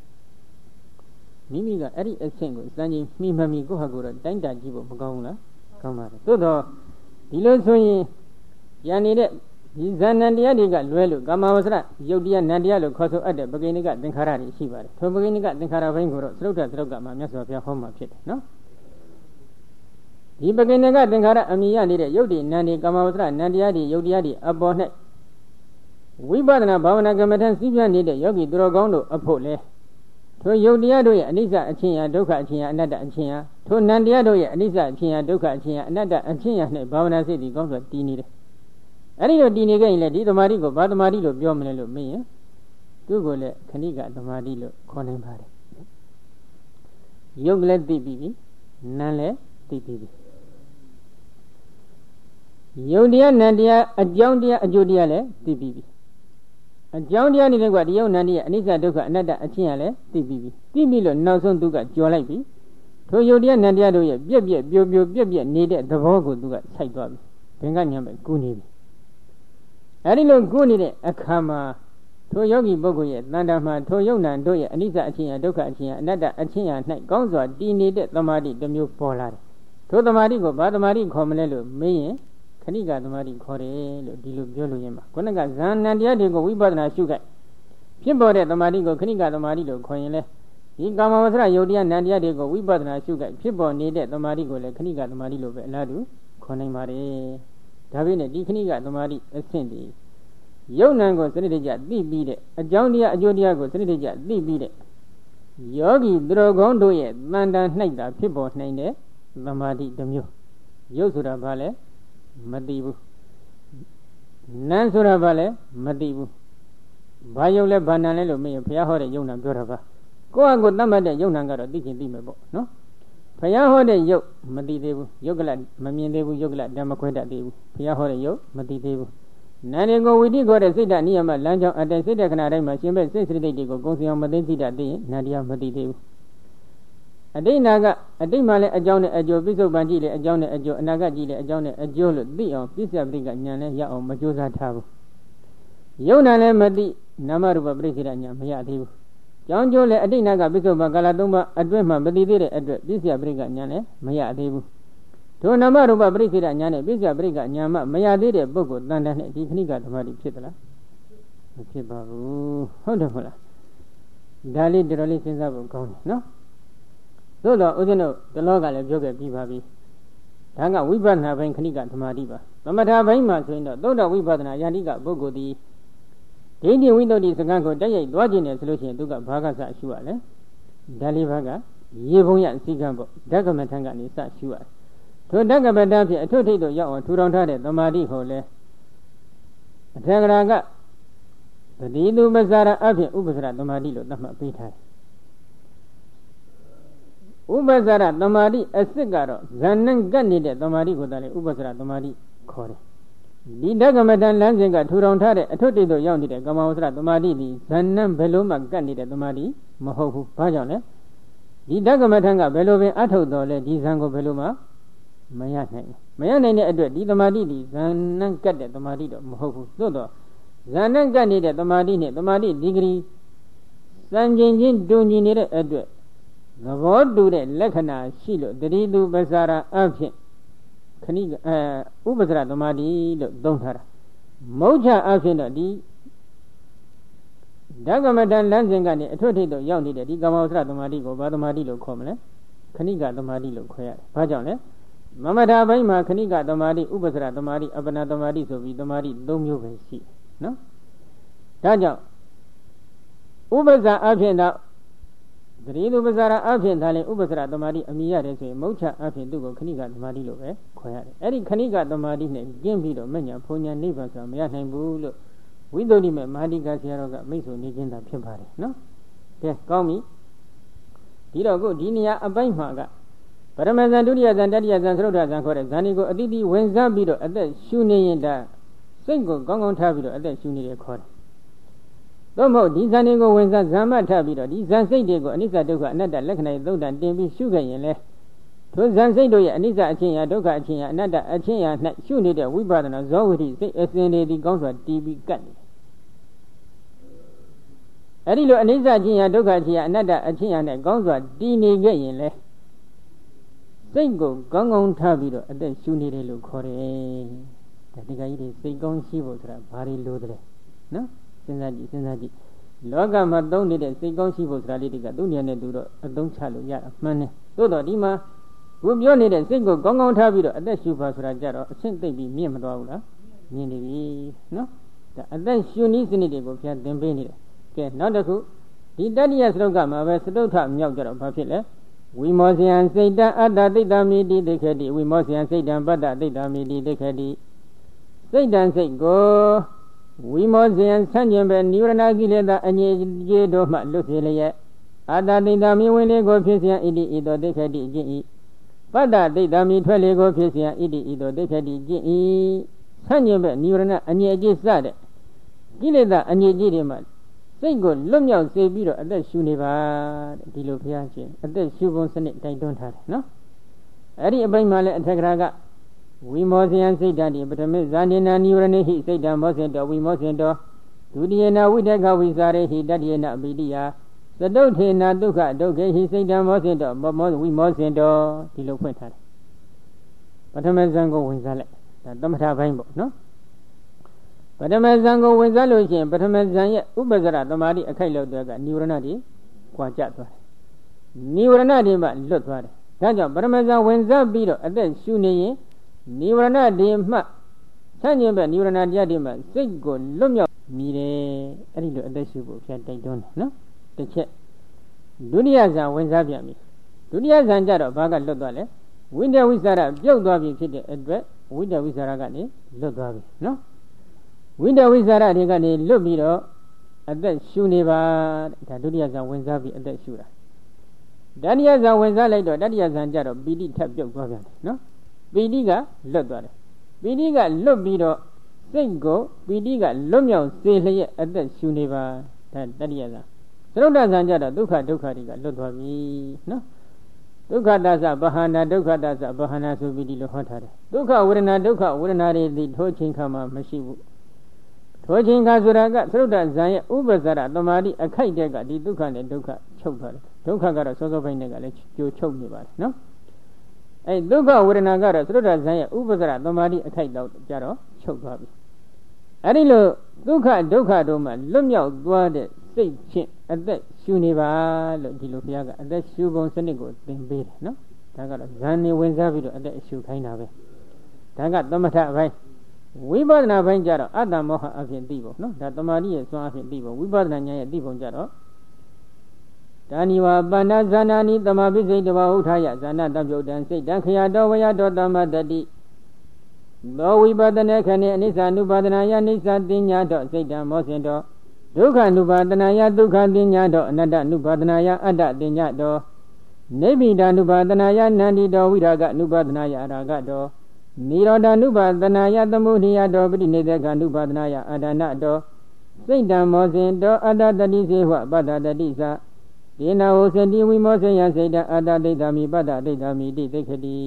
မိမိကအဲ့ဒီအဆင့်ကိုစမ်းကြီးမှီမှမီကိုယ့်ဟာကိုယ်တော့တိုင်းတာကြည့်ဖို့မကောင်းဘူးလားကောင်းပါတယ်သို့တော့ဒီလိုဆိုရင်ဉာဏ်နေတဲ့ဒီဇာဏတရားတွေကလွဲလို့ကာမဝဆရယုတ်တရားနန္တရားလို့ခေါ်ဆိုအပ်တဲ့ပဂိနိကသင်္ခါရတွေရှိပါတယ်ထိုပဂိနိကသင်္ခါရဘိန်းကိုတော့သရုပ်ထသရုပ်ကမှာမြတ်စွာဘုရားဟောမှာဖြစ်တယ်နော်ဒီပဂိနိကသင်္ခါရအမိရနေတဲ့ယုတ်ဒီနန္ဒီကာမဝဆရနန္တရားတွေယုတ်တရားတွေအပေါ်၌ဝိပဿနာဘာဝနာကမ္မထံစီးပြနေတဲ့ယောဂီသူတော်ကောင်းတို့အဖို့လဲထိုယုတ်တရားတို့ရဲ့အနိစ္စအချင်းရာဒုက္ခအချင်းရာအနတ္တအချင်းရာထိုနန္တရားတို့ရဲ့အနိစ္စအချင်းရာဒုက္ခအချင်းရာအနတ္တအချင်းရာနဲ့ဘာဝနာစိတ်ဒီကောင်းစွာတည်နေတယ်အဲ့ဒီလိုတည်နေခဲ့ရင်လေဒီသမာဓိကိုဘာသမာဓိလို့ပြောမလဲလို့မေးရင်သူ့ကိုလည်းခဏိကသမာဓိလို့ခေါ်နိုင်ပါတယ်ယုတ်လည်းသိပြီးပြီနာမ်လည်းသိပြီးပြီယုတ်တရားနာမ်တရားအကြောင်းတရားအကျိုးတရားလည်းသိပြီးပြီအကြောင်းတရားနေတဲ့ကွာဒီယုတ်နာမ်တရားအနိစ္စဒုက္ခအနတ္တအချင်းရလည်းသိပြီးပြီသိပြီလို့နောက်ဆုံးသူကကြော်လိုက်ပြီထိုယုတ်တရားနာမ်တရားတို့ရဲ့ပြက်ပြက်ပြိုပြိုပြက်ပြက်နေတဲ့သဘောကိုသူကစိုက်သွားပြီဘင်္ဂညာပဲကူးနေပြီအဲ့ဒီလိုကူးနေတဲ့အခါမှာထိုယောဂီပုဂ္ဂိုလ်ရဲ့တဏ္ဍာမှာထိုယုတ်နံတို့ရဲ့အနိစ္စအချင်းရဒုက္ခအချင်းရအနတ္တအချင်းရ၌ကောင်းစွာတည်နေတဲ့သမာဓိတစ်မျိုးပေါ်လာတယ်ထိုသမာဓိကိုဘာသမာဓိခေါ်မလဲလို့မေးရင်ခဏိကသမာဓိခေါ်တယ်လို့ဒီလိုပြောလို့ရမှာခုနကဇာဏတရားတွေကိုဝိပဿနာရှုခိုက်ဖြစ်ပေါ်တဲ့သမာဓိကိုခဏိကသမာဓိလို့ခေါ်ရင်လေဒီကာမဝဆရယုတ်တရားနံတရားတွေကိုဝိပဿနာရှုခိုက်ဖြစ်ပေါ်နေတဲ့သမာဓိကိုလည်းခဏိကသမာဓိလို့ပဲအလားတူခေါ်နိုင်ပါတယ်ဒါပေမဲ့ဒီခဏိကသမာဓိအဆင့်ဒီယုတ်နံကိုစနစ်တကျသိပြီးတဲ့အကြောင်းတရားအကျိုးတရားကိုစနစ်တကျသိပြီးတဲ့ယောဂီသူတော်ကောင်းတို့ရဲ့တန်တန်၌တာဖြစ်ပေါ်နိုင်တဲ့သမာဓိတစ်မျိုးယုတ်ဆိုတာဘာလဲမသိဘူးနံဆိုတာဘာလဲမသိဘူးဘာယုတ်လဲဘာနံလဲလို့မေးရင်ဘုရားဟောတဲ့ယုတ်နံပြောတာပါကိုယ့်အကိုသတ်မှတ်တဲ့ယုတ်နံကတော့သိချင်သိမယ်ပေါ့နော်ဘုရားဟောတဲ့ယုတ်မသိသေးဘူးယုတ်ကလမမြင်သေးဘူးယုတ်ကလဓမ္မခွဲတတ်သေးဘူးဘုရားဟောတဲ့ယုတ်မသိသေးဘူးနာနေကိုဝိတိခေါ်တဲ့စိတ်ဓာတ်နိယမလမ်းကြောင်းအတိုင်စိတ်တဲ့ခဏတိုင်းမှာရှင်ဘက်စိတ်စိတ်တွေကိုကုံစီအောင်မသိသိတတ်သေးရင်နာတရားမသိသေးဘူးအတိတ်နာကအတိတ်မှာလည်းအကြောင်းနဲ့အကျိုးပြစ္ဆုတ်ပန်ကြည့်လေအကြောင်းနဲ့အကျိုးအနာဂတ်ကြည့်လေအကြောင်းနဲ့အကျိုးလို့သိအောင်ပြစ္ဆပရိကဉာဏ်နဲ့ရအောင်မကြိုးစားထားဘူးယုံနာလည်းမသိနာမရူပပရိစ္ဆေဒဉာဏ်မရသေးဘူးကြောင်းကျိုးလည်းအတိတ်နာကပြစ္ဆုတ်ပန်ကာလသုံးပါးအတွင်းမှာမသိသေးတဲ့အတွက်ပြစ္ဆပရိကဉာဏ်လည်းမရသေးဘူးထိုနာမရူပပရိစ္ဆေဒဉာဏ်နဲ့ပြစ္ဆပရိကဉာဏ်မှမရသေးတဲ့ပုဂ္ဂိုလ်တန်တန်နဲ့ဒီခဏိကသမာဓိဖြစ်သလားမဖြစ်ပါဘူးဟုတ်တယ်ဟုတ်လားဒါလေးတော်တော်လေးစဉ်းစားဖို့ကောင်းတယ်နော်သို့တော့ဦးဇင်းတို့တလောကလည်းပြောခဲ့ပြီးပါပြီဒါကဝိပဿနာဘိုင်းခဏိကသမာဓိပါသမထဘိုင်းမှာဆိုရင်တော့သုဒ္ဓဝိပဿနာယန္တိကပုဂ္ဂိုလ်ဒီဒိဋ္ဌိဝိတ္တုစကံကိုတိုက်ရိုက်သွားခြင်းနဲ့ဆိုလို့ရှိရင်သူကဘာကစရှုရလဲဒါလေးဘာကရေပုံရစီကံပေါ့ဓကမထံကနေစရှုရတယ်ထိုဓကမထံဖြင့်အထွတ်ထိပ်တို့ရောက်အောင်ထူထောင်ထားတဲ့သမာဓိဟောလဲအထက်ကရာကပတိတုပ္ပဇာရအဖြင့်ဥပ္ပဇာရသမာဓိလို့သတ်မှတ်ပေးထားတယ်ဥပ္ပဇ္ဇရသမာဓိအစစ်ကတော့ဇန်နဲ့ကပ်နေတဲ့သမာဓိကိုသာလေဥပ္ပဇ္ဇရသမာဓိခေါ်တယ်ဒီဓကမတန်လမ်းစဉ်ကထူထောင်ထားတဲ့အထွတ်တိတ်တို့ရောက်နေတဲ့ကမ္မဝဆရသမာဓိဒီဇန်နဲ့ဘယ်လိုမှကပ်နေတဲ့သမာဓိမဟုတ်ဘူးဘာကြောင့်လဲဒီဓကမထံကဘယ်လိုပင်အထုတ်တော်လဲဒီဇန်ကိုဘယ်လိုမှမရနိုင်ဘူးမရနိုင်တဲ့အတွက်ဒီသမာဓိဒီဇန်နဲ့ကပ်တဲ့သမာဓိတော့မဟုတ်ဘူးသို့တော့ဇန်နဲ့ကပ်နေတဲ့သမာဓိနဲ့သမာဓိဒီဂရီစံကျင်ချင်းတူညီနေတဲ့အတွက်သဘောတူတဲ့လက္ခဏာရှိလို့တတိတုပ္ပဇာရအဖြစ်ခဏိအဲဥပ္ပဇ္ဇရသမာဓိလို့သုံးထားတာမௌချအဖြစ်တော့ဒီဓကမတန်လမ်းစဉ်ကနေအထွတ်ထိပ်တော့ရောက်နေတဲ့ဒီကမ္မဝဆရသမာဓိကိုဘာသမာဓိလို့ခေါ်မလဲခဏိကသမာဓိလို့ခေါ်ရတယ်ဘာကြောင့်လဲမမထာဘိုင်းမှာခဏိကသမာဓိဥပ္ပဇ္ဇရသမာဓိအပ္ပနာသမာဓိဆိုပြီးသမာဓိ၃မျိုးပဲရှိနော်ဒါကြောင့်ဥပ္ပဇ္ဇအဖြစ်တော့သတိတုပ္ပဇာရအဖြစ်သာလေဥပ္ပဇ္ဇရသမာဓိအမိရတယ်ဆိုရင်မௌချအဖြစ်သူ့ကိုခဏိကသမာဓိလို့ပဲခေါ်ရတယ်အဲ့ဒီခဏိကသမာဓိနဲ့ကျင့်ပြီးတော့မညာဘုံညာနိဗ္ဗာန်ဆိုတာမရနိုင်ဘူးလို့ဝိသုဒ္ဓိမေမဟာတိကဆရာတော်ကမိတ်ဆွေနေခြင်းသာဖြစ်ပါတယ်နော်ကဲကောင်းပြီဒီတော့ခုဒီနေရာအပိုင်းမှာကပရမဇန်ဒုတိယဇန်တတိယဇန်သရုတ်ထဇန်ခေါ်တဲ့ဇန်ဒီကိုအတိအတိဝင်စားပြီးတော့အသက်ရှူနေရင်ဒါစိတ်ကိုကောင်းကောင်းထားပြီးတော့အသက်ရှူနေတယ်ခေါ်တယ်သို့မဟုတ်ဒီဇန်တွေကိုဝင်စားဇံမတ်ထပ်ပြီးတော့ဒီဇန်စိတ်တွေကိုအနိစ္စဒုက္ခအနတ္တလက္ခဏာသုတ်တန်တင်ပြီးရှုခဲ့ရင်လေထိုဇန်စိတ်တို့ရဲ့အနိစ္စအချင်းရာဒုက္ခအချင်းရာအနတ္တအချင်းရာ၌ရှုနေတဲ့ဝိပဿနာဇောဝိတိစိတ်အစဉ်တွေဒီကောင်းစွာတီးပြီးကတ်နေတယ်အဲ့ဒီလိုအနိစ္စအချင်းရာဒုက္ခအချင်းရာအနတ္တအချင်းရာနဲ့ကောင်းစွာတီးနေခဲ့ရင်လေစိတ်ကိုကောင်းကောင်းထားပြီးတော့အသက်ရှုနေတယ်လို့ခေါ်တယ်ဒါဒီကကြီးတွေစိတ်ကောင်းရှိဖို့ဆိုတာဘာတွေလိုတယ်နော်စဉ်းစားကြည့်စဉ်းစားကြည့်လောကမှာသုံးနေတဲ့စိတ်ကောင်းရှိဖို့ဆိုတာလေးတွေကသူ့ဉာဏ်နဲ့သူတော့အသုံးချလို့ရတာမှန်တယ်သို့တော့ဒီမှာကိုပြောနေတဲ့စိတ်ကိုကောင်းကောင်းထားပြီးတော့အသက်ရှူပါဆိုတာကြတော့အဆင့်သိပ်ပြီးမြင့်မသွားဘူးလားမြင်နေပြီနော်ဒါအသက်ရှူနည်းစနစ်တွေကိုပြန်သင်ပေးနေတယ်ကဲနောက်တစ်ခုဒီတတိယစတုတ်ကမှာပဲစတုတ်ထမြောက်ကြတော့ဘာဖြစ်လဲဝိမောဇယံစိတ်တံအတ္တသိတ္တမိတိဒိဋ္ဌိတိဝိမောဇယံစိတ်တံပတ္တသိတ္တမိတိဒိဋ္ဌိတိစိတ်တန်စိတ်ကိုဝိမောဇယံဆန့်ကျင်ပဲနိဝရဏကိလေသာအငြိကြေတို့မှလွတ်စေလျက်အာတတိတမိဝင်လေးကိုဖြစ်เสียဣတိဤသို့ဒိဋ္ဌတိကျင့်၏ပတ္တဒိဋ္ဌမိထွက်လေးကိုဖြစ်เสียဣတိဤသို့ဒိဋ္ဌတိကျင့်၏ဆန့်ကျင်ပဲနိဝရဏအငြိအကျေစတဲ့ကိလေသာအငြိကြေတွေမှစိတ်ကိုလွတ်မြောက်စေပြီးတော့အသက်ရှူနေပါတဲ့ဒီလိုဘုရားရှင်အသက်ရှူပုံစနစ်တိုက်တွန်းထားတယ်နော်အဲ့ဒီအပိုင်းမှာလည်းအထက်ကရာကဝိမောဇယံစိတ်တံဒီပထမဇာနေနာနိဝရဏိဟိစိတ်တံမောဇင်တောဝိမောဇင်တောဒုတိယနာဝိတကဝိစာရေဟိတတိယနာပိတိယသတုထေနာဒုက္ခဒုက္ခေဟိစိတ်တံမောဇင်တောမောဝိမောဇင်တောဒီလိုဖွင့်ထားတယ်ပထမဇန်ကိုဝင်စားလိုက်ဒါသမထဘိုင်းပေါ့နော်ပထမဇန်ကိုဝင်စားလို့ရှိရင်ပထမဇန်ရဲ့ဥပ္ပဇ္ဇရသမာဓိအခိုက်လောက်တဲ့ကနိဝရဏတွေကွာကျသွားတယ်နိဝရဏတွေမှလွတ်သွားတယ်ဒါကြောင့်ပထမဇန်ဝင်စားပြီးတော့အသက်ရှူနေရင်နိဝရဏတွေမှဆန့်ကျင်ဘက်နိဝရဏတရားတွေမှစိတ်ကိုလွတ်မြောက်မြည်တယ်အဲ့ဒီလိုအသက်ရှူဖို့ဖြတ်တိုက်တွန်းတယ်နော်တစ်ချက်ဒုတိယဇန်ဝင်စားပြန်ပြီဒုတိယဇန်ကြတော့ဘာကလွတ်သွားလဲဝိတ္တဝိသရပြုတ်သွားပြီဖြစ်တဲ့အတွက်ဝိတ္တဝိသရကနေလွတ်သွားပြီနော်ဝိတ္တဝိသရတွေကနေလွတ်ပြီးတော့အသက်ရှူနေပါဒါဒုတိယဇန်ဝင်စားပြီးအသက်ရှူတာတတိယဇန်ဝင်စားလိုက်တော့တတိယဇန်ကြတော့ပီတိထပ်ပြုတ်သွားပြန်တယ်နော်ပီတိကလွတ်သွားတယ်ပီတိကလွတ်ပြီးတော့စိတ်ကိုပီတိကလွတ်မြောက်စေလျက်အသက်ရှူနေပါဒါတတိယဇန်သရုပ်တဇန်ကြတော့ဒုက္ခဒုက္ခတွေကလွတ်သွားပြီနော်ဒုက္ခတသဗဟာနာဒုက္ခတသဗဟာနာဆိုပြီးဒီလိုဟောထားတယ်ဒုက္ခဝေဒနာဒုက္ခဝေဒနာတွေဒီထိုးချင်းခါမှမရှိဘူးထိုးချင်းခါဆိုတာကသရုပ်တဇန်ရဲ့ဥပ္ပဇ္ဇရသမာဓိအခိုက်တဲ့ကဒီဒုက္ခနဲ့ဒုက္ခချုပ်သွားတယ်ဒုက္ခကတော့စောစောပိုင်းနဲ့ကလည်းကြိုချုပ်နေပါတယ်နော်အဲဒုက္ခဝေဒနာကတော့သရုပ်တဇန်ရဲ့ဥပ္ပဇ္ဇရသမာဓိအခိုက်တော့ကြတော့ချုပ်သွားပြီအဲဒီလိုဒုက္ခဒုက္ခတို့မှလွတ်မြောက်သွားတဲ့စိတ်ဖြင့်အသက်ရှူနေပါလို့ဒီလိုဘုရားကအသက်ရှူပုံစနစ်ကိုသင်ပေးတယ်နော်ဒါကတော့ဇန်နေဝင်စားပြီးတော့အသက်ရှူခိုင်းတာပဲဒါကသမထအပိုင်းဝိပဿနာဘိုင်းကြတော့အတ္တမောဟအဖြစ်သိဖို့နော်ဒါတမာတိရဲ့စွမ်းအဖြစ်သိဖို့ဝိပဿနာဉာဏ်ရဲ့သိဖို့ကြတော့ဒါနိဝပန္နဇာနာနိတမပိစိတ်တဘာဥထာယဇာနာတံပြုတ်တံစိတ်တံခယတောဝယတောတမတတိသောဝိပဿနာခဏေအနိစ္စ ानु ပါဒနာယအနိစ္စတင်ညာတော့စိတ်တံမောစင်တော့ဒုက္ခ ानु ပါဒနာယဒုက္ခတင်ညာတော့အနတ္တ ानु ပါဒနာယအတ္တတင်ညာတော့နိဗ္ဗိဒ ानु ပါဒနာယနန္တိတော်ဝိရာဂ ानु ပါဒနာယအရာဂတော်နိရောဓ ानु ပါဒနာယသမုဒိယတော်ပရိနိဒေက ानु ပါဒနာယအာဒနာတော်စိတ်တံမောစင်တော်အတ္တတတိစေဝပတ္တတတိသဒေနဝစတိဝိမောစယစိတ်တံအတ္တဒိဋ္ဌာမိပတ္တဒိဋ္ဌာမိတိသိခတိ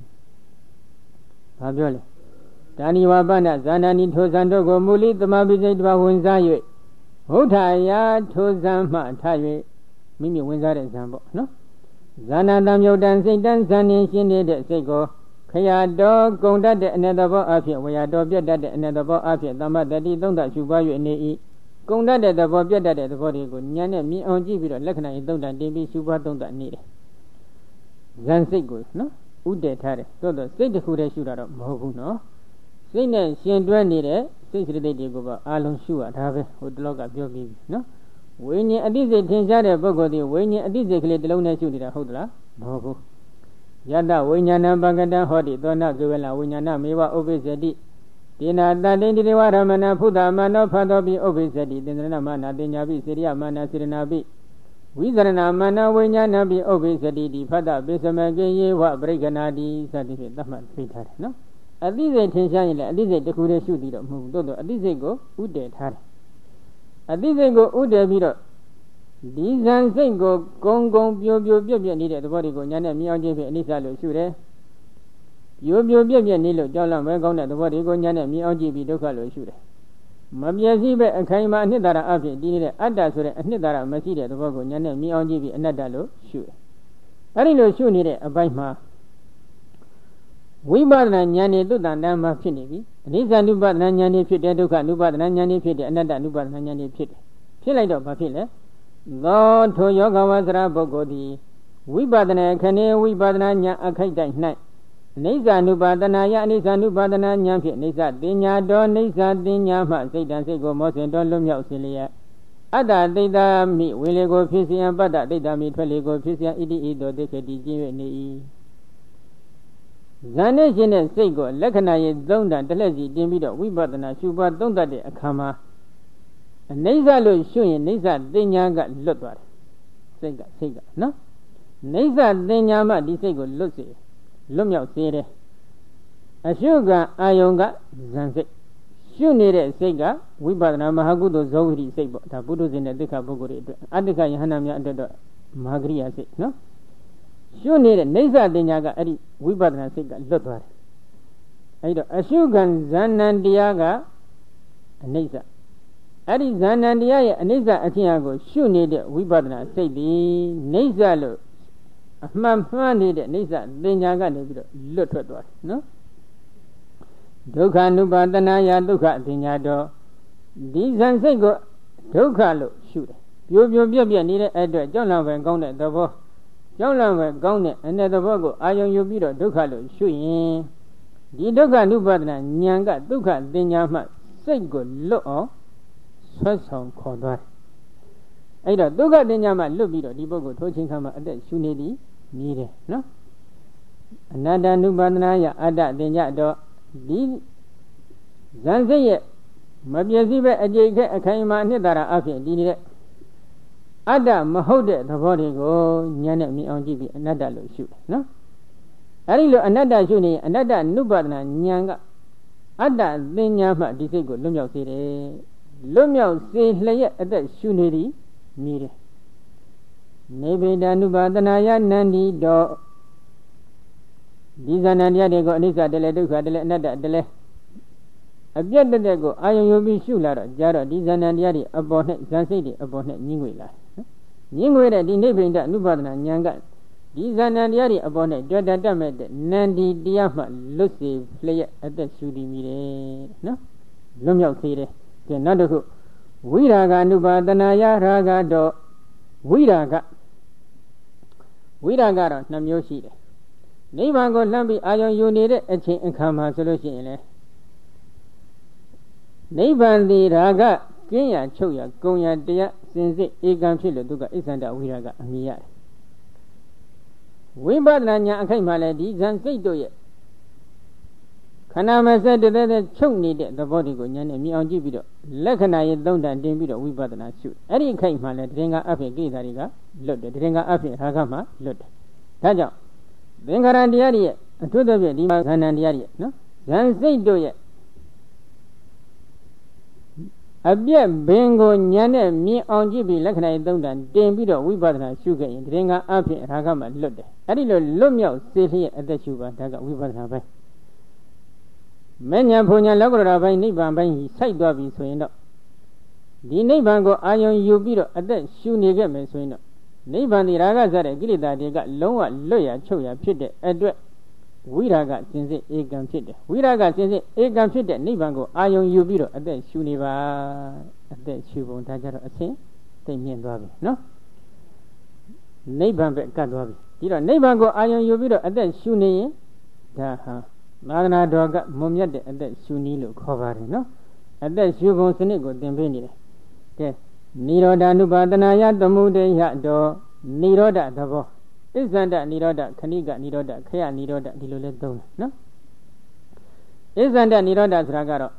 ဘာပြောလဲဒါနိဝပန္နဇာနာနိထိုဇံတို့ကိုမူလိသမပိစိတ်တဘာဝင်စား၍ဟုတ်ထာယထိုဇံမှထ၍မိမိဝင်စားတဲ့ဇံပေါ့နော်ဇာနာတံမြုတ်တံစိတ်တံဇံနေရှင်းနေတဲ့စိတ်ကိုခရတော်ကုံတတ်တဲ့အနတ္တဘောအဖြစ်ဝေယတော်ပြတ်တတ်တဲ့အနတ္တဘောအဖြစ်သမ္မတတိသုံးသရှုပွား၍နေ၏ကုံတတ်တဲ့သဘောပြတ်တတ်တဲ့သဘောတွေကိုဉာဏ်နဲ့မြင်အောင်ကြည့်ပြီးတော့လက္ခဏာရင်သုံးသတင်ပြီးရှုပွားသုံးသနေတယ်ဇံစိတ်ကိုနော်ဥတည်ထားတယ်သို့တော့စိတ်တစ်ခုတည်းရှုတာတော့မဟုတ်ဘူးနော်စိတ်နဲ့ရှင်တွဲနေတဲ့စိတ်စိတ္တိတွေကိုပါအာလုံးရှုရတာပဲဟိုတလောကပြောပြီးပြီနော်ဝိညာဉ်အတိစိတ်ထင်ရှားတဲ့ပုဂ္ဂိုလ်ဒီဝိညာဉ်အတိစိတ်ကလေးတစ်လုံးနဲ့ရှုနေတာဟုတ်သလားမဟုတ်ဘူးယတဝိညာဏပကတံဟောတိသောနာကေဝလဝိညာဏမေဝဥပိစ္ဆတိဒေနာတတိတိဝရမဏဖုဒ္ဓမနောဖတ်တော်ပိဥပိစ္ဆတိသင်္ဒရဏမနာတင်ညာပိစေရိယမနာစေရနာပိဝိဇရဏမနာဝိညာဏပိဥပိစ္ဆတိဒီဖတ်တပိသမကေယေဝပရိက္ခဏာတိစသည်ဖြင့်သတ်မှတ်သိထားတယ်နော်အတိစိတ်ထင်ရှားရင်လည်းအတိစိတ်တစ်ခုတည်းရှုပြီးတော့မဟုတ်ဘူးတိုးတော့အတိစိတ်ကိုဥတည်ထားတယ်အတိစိတ်ကိုဥတည်ပြီးတော့ဒီဇန်စိတ်ကိုဂုံဂုံပြိုပြိုပြက်ပြက်နေတဲ့သဘောတွေကိုညာနဲ့မြင်အောင်ခြင်းဖြင့်အနိစ္စလို့ရှုတယ်ပြိုပြိုပြက်ပြက်နေလို့ကြောက်လန့်ပဲကောင်းတဲ့သဘောတွေကိုညာနဲ့မြင်အောင်ကြည့်ပြီးဒုက္ခလို့ရှုတယ်မပြည့်စည်ပဲအခိုင်အမာအနှစ်သာရအဖြစ်တည်နေတဲ့အတ္တဆိုတဲ့အနှစ်သာရမရှိတဲ့သဘောကိုညာနဲ့မြင်အောင်ကြည့်ပြီးအနတ္တလို့ရှုတယ်အဲဒီလိုရှုနေတဲ့အပိုင်းမှာဝိပဿနာဉာဏ်နဲ့သုတ္တန်တမ်းမှဖြစ်နေပြီအနိစ္စ ानु ပါဒနာဉာဏ်နဲ့ဖြစ်တဲ့ဒုက္ခ ानु ပါဒနာဉာဏ်နဲ့ဖြစ်တဲ့အနတ္တ ानु ပါဒနာဉာဏ်နဲ့ဖြစ်တယ်ဖြစ်လိုက်တော့ဘာဖြစ်လဲသောထိုယောဂဝဆရာပုဂ္ဂိုလ်သည်ဝိပဿနာခဏေဝိပဿနာဉာဏ်အခိုက်တိုင်း၌အနိစ္စ ानु ပါဒနာယအနိစ္စ ानु ပါဒနာဉာဏ်ဖြင့်အနိစ္စတင်ညာတော်အနိစ္စတင်ညာမှစိတ်တံစိတ်ကိုမောစင်တော်လွတ်မြောက်စေလျက်အတ္တဒိဋ္ဌာမိဝေလေကိုဖြစ်စေရန်ပတ္တဒိဋ္ဌာမိထွက်လေကိုဖြစ်စေရန်ဣတိဣတောဒိဋ္ဌိတိကျင့်၍နေ၏ဇန်နဲ့ရှင်တဲ့စိတ်ကိုလက္ခဏာရဲ့သုံးတန်တစ်လက်စီတင်ပြီးတော့ဝိပဿနာရှုပွားသုံးသပ်တဲ့အခါမှာအနိစ္စလို့ရှုရင်နိစ္စတင်ညာကလွတ်သွားတယ်စိတ်ကစိတ်ကနော်နိစ္စတင်ညာမှဒီစိတ်ကိုလွတ်စေလွတ်မြောက်စေတယ်အရှုကအာယုံကဇန်စိတ်ရှုနေတဲ့စိတ်ကဝိပဿနာမဟာကုသိုလ်ဇောဝိရိစိတ်ပေါ့ဒါပုထုဇဉ်နဲ့တိက္ခပုဂ္ဂိုလ်တွေအတွက်အတ္တကယဟန္တာများအတွက်တော့မဟာကရိယာစိတ်နော်ရှုနေတဲ့နိစ္စတင်ညာကအဲ့ဒီဝိပဿနာစိတ်ကလွတ်သွားတယ်အဲ့တော့အရှုခံဇာဏံတရားကအနိစ္စအဲ့ဒီဇာဏံတရားရဲ့အနိစ္စအချင်းအကိုရှုနေတဲ့ဝိပဿနာစိတ်ဒီနိစ္စလို့အမှန်မှန်နေတဲ့နိစ္စတင်ညာကနေပြီးတော့လွတ်ထွက်သွားတယ်နော်ဒုက္ခ ानु ပါဒနာယဒုက္ခအတင်ညာတော့ဒီဇန်စိတ်ကိုဒုက္ခလို့ရှုတယ်ပြိုပြိုပြက်ပြက်နေတဲ့အဲ့အတွက်ကြောက်လန့်ပဲကောင်းတဲ့သဘောကြောက်လန့်ပဲကောင်းတဲ့အ내သဘောကိုအာယုံယူပြီးတော့ဒုက္ခလို့ရှုရင်ဒီဒုက္ခ ानु ပါဒနာဉာဏ်ကဒုက္ခတင်ညာမှစိတ်ကိုလွတ်အောင်ဆွဲဆောင်ခေါ်သွားတယ်အဲ့တော့ဒုက္ခတင်ညာမှလွတ်ပြီးတော့ဒီပုဂ္ဂိုလ်ထိုးချင်းခါမှာအသက်ရှုနေသည်မြည်တယ်နော်အနတ္တ ानु ပါဒနာယအတ္တတင်ညာတော့ဒီဇန်စိတ်ရဲ့မပြည့်စည်ပဲအကျိတ်ခက်အခိုင်အမာအနှစ်သာရအဖြစ်ဒီနေတဲ့အတ္တမဟုတ်တဲ့သဘောတွေကိုဉာဏ်နဲ့မြင်အောင်ကြည့်ပြီးအနတ္တလို့ရှုတယ်နော်အဲဒီလိုအနတ္တရှုနေအနတ္တနုပါဒနာဉာဏ်ကအတ္တသိဉာဏ်မှဒီစိတ်ကိုလွတ်မြောက်စေတယ်လွတ်မြောက်စေလျက်အသက်ရှုနေသည်မြည်တယ်နေဗေဒ ानु ပါဒနာယနန္ဒီတော့ဒီဇာဏတရားတွေကိုအနိစ္စတည်းလဲဒုက္ခတည်းလဲအနတ္တတည်းလဲအပြတ်တက်တဲ့ကိုအာယုံယူပြီးရှုလာတော့ကြာတော့ဒီဇာဏတရားတွေအပေါ်နဲ့ဇန်စိတ်တွေအပေါ်နဲ့ညှင်းငွေလာညှင်းငွေတဲ့ဒီနိဗ္ဗိဒ ानु ပါဒနာဉာဏ်ကဒီဇာဏတရားတွေအပေါ်နဲ့တွေ့တတ်မဲ့တဲ့နန္ဒီတရားမှလွတ်စေလျက်အသက်ရှုတည်မိတယ်နော်လွတ်မြောက်စေတယ်ကဲနောက်တစ်ခုဝိရာဂ ानु ပါဒနာယရာဂတော့ဝိရာဂဝိရာဂတော့နှစ်မျိုးရှိတယ်နိဗ္ဗာန်ကိုလှမ်းပြီးအာယုံယူနေတဲ့အချိန်အခါမှာဆိုလို့ရှိရင်လေနိဗ္ဗာန်ဒီရာဂကင်းရချုပ်ရကုံရတရားစင်စစ်ဧကံဖြစ်လို့သူကအစ္ဆန္ဒဝိရာဂအမိရတယ်ဝိပဿနာဉာဏ်အခိုက်မှာလည်းဒီဇန်စိတ်တို့ရဲ့ခန္ဓာမစက်တည်းတည်းချုပ်နေတဲ့သဘောတွေကိုဉာဏ်နဲ့မြင်အောင်ကြည့်ပြီးတော့လက္ခဏာရဲ့သုံးတန်တင်ပြီးတော့ဝိပဿနာရှုအဲ့ဒီအခိုက်မှာလည်းတရင်ကအဖြစ်ကိစ္စတွေကလွတ်တယ်တရင်ကအဖြစ်ရာဂမှာလွတ်တယ်ဒါကြောင့်သင်္ခါရတရားတွေရဲ့အထွတ်အဖြစ်ဒီမှာခန္ဓာတရားတွေရဲ့နော်ဇန်စိတ်တို့ရဲ့အပြက်ဘင်ကိုဉာဏ်နဲ့မြင်အောင်ကြည့်ပြီးလက္ခဏာရေးသုံးတန်တင်ပြီးတော့ဝိပဿနာရှုခဲ့ရင်တရင်ကအဖြစ်ရာဂမှာလွတ်တယ်အဲ့ဒီလိုလွတ်မြောက်စေလျက်အသက်ရှုပါဒါကဝိပဿနာပဲမဉ္ဇဉ်ဘုံဉာဏ်လောကုတ္တရာဘိုင်းနိဗ္ဗာန်ဘိုင်းစိုက်သွားပြီဆိုရင်တော့ဒီနိဗ္ဗာန်ကိုအာယုံယူပြီးတော့အသက်ရှုနေခဲ့မယ်ဆိုရင်တော့နိဗ္ဗာန်ဒီရာဂစတဲ့ကိလေသာတွေကလုံးဝလွတ်ရချုပ်ရဖြစ်တဲ့အတွက်ဝိရာဂစင်စစ်ဧကံဖြစ်တယ်ဝိရာဂစင်စစ်ဧကံဖြစ်တဲ့နိဗ္ဗာန်ကိုအာယုံယူပြီးတော့အသက်ရှုနေပါအသက်ရှုပုံဒါကြတော့အစဉ်သိမြင့်သွားပြီနော်နိဗ္ဗာန်ပဲကတ်သွားပြီဒီတော့နိဗ္ဗာန်ကိုအာယုံယူပြီးတော့အသက်ရှုနေရင်ဒါဟာသာသနာတော်ကမွန်မြတ်တဲ့အသက်ရှုနည်းလို့ခေါ်ပါတယ်နော်အသက်ရှုပုံစနစ်ကိုသင်ပေးနေတယ်ကဲနိရောဓ ानु ပါဒနာယသမုဒိယတော့နိရောဓသဘောအစ္ဆန္ဒနိရောဓခဏိကနိရောဓခယနိရောဓဒီလိုလဲသုံးတယ်နော်အစ္ဆန္ဒနိရောဓဆိုတာကတော့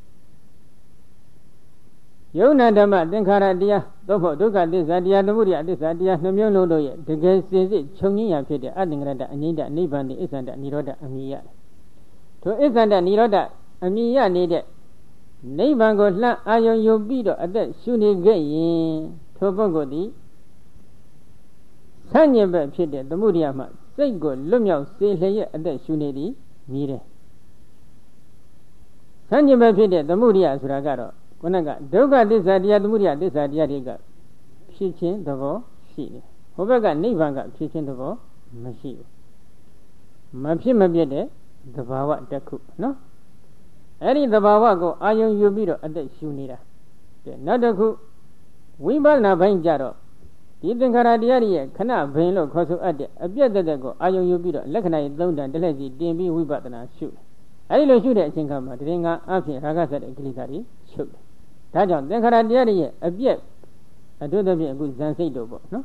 ယုံနာဓမ္မသင်္ခါရတရားသို့မဟုတ်ဒုက္ခသစ္စာတရားသမုဒယသစ္စာတရားနှမျိုးလုံးတို့ရဲ့တကယ်စင်စစ်ချုပ်ငြိမ်းရာဖြစ်တဲ့အတ္တငရတအငြိမ့်တနိဗ္ဗာန်ဒီအစ္ဆန္ဒနိရောဓအမိရတယ်ထိုအစ္ဆန္ဒနိရောဓအမိရနေတဲ့နိဗ္ဗာန်ကိုလှမ်းအာယုံယူပြီးတော့အသက်ရှုနေခဲ့ရင်ထိုပုဂ္ဂိုလ်သည်ဆန့်ကျင်ဘက်ဖြစ်တဲ့သမုဒယမှစိတ်ကိုလွတ်မြောက်စေလျက်အသက်ရှုနေသည်မြည်တယ်ဆန့်ကျင်ဘက်ဖြစ်တဲ့သမုဒယဆိုတာကတော့ခုနကဒုက္ခသစ္စာတရားသမုဒယသစ္စာတရားတွေကဖြစ်ခြင်းသဘောရှိတယ်ဟိုဘက်ကနိဗ္ဗာန်ကဖြစ်ခြင်းသဘောမရှိဘူးမဖြစ်မပြတ်တဲ့သဘာဝတစ်ခုနော်အဲ့ဒီသဘာဝကိုအာယုံယူပြီးတော့အသက်ရှုနေတာကဲနောက်တစ်ခုဝိပဿနာဘိုင်းကြတော့ဒီသင်္ခါရတရားတွေရဲ့ခဏဘိင်လို့ခေါ်ဆိုအပ်တဲ့အပြည့်တက်တဲ့ကိုအာယုံယူပြီးတော့လက္ခဏာရဲ့သုံးတန်တစ်လက်စီတင်ပြီးဝိပဿနာရှုအဲ့ဒီလိုရှုတဲ့အချိန်ခါမှာတရင်ကအဖြစ်ရာဂဆက်တဲ့ကိလေသာတွေရှုတယ်ဒါကြောင့်သင်္ခါရတရားတွေရဲ့အပြည့်အထွတ်အဖြစ်အခုဇန်စိတ်တို့ပေါ့နော်ဇ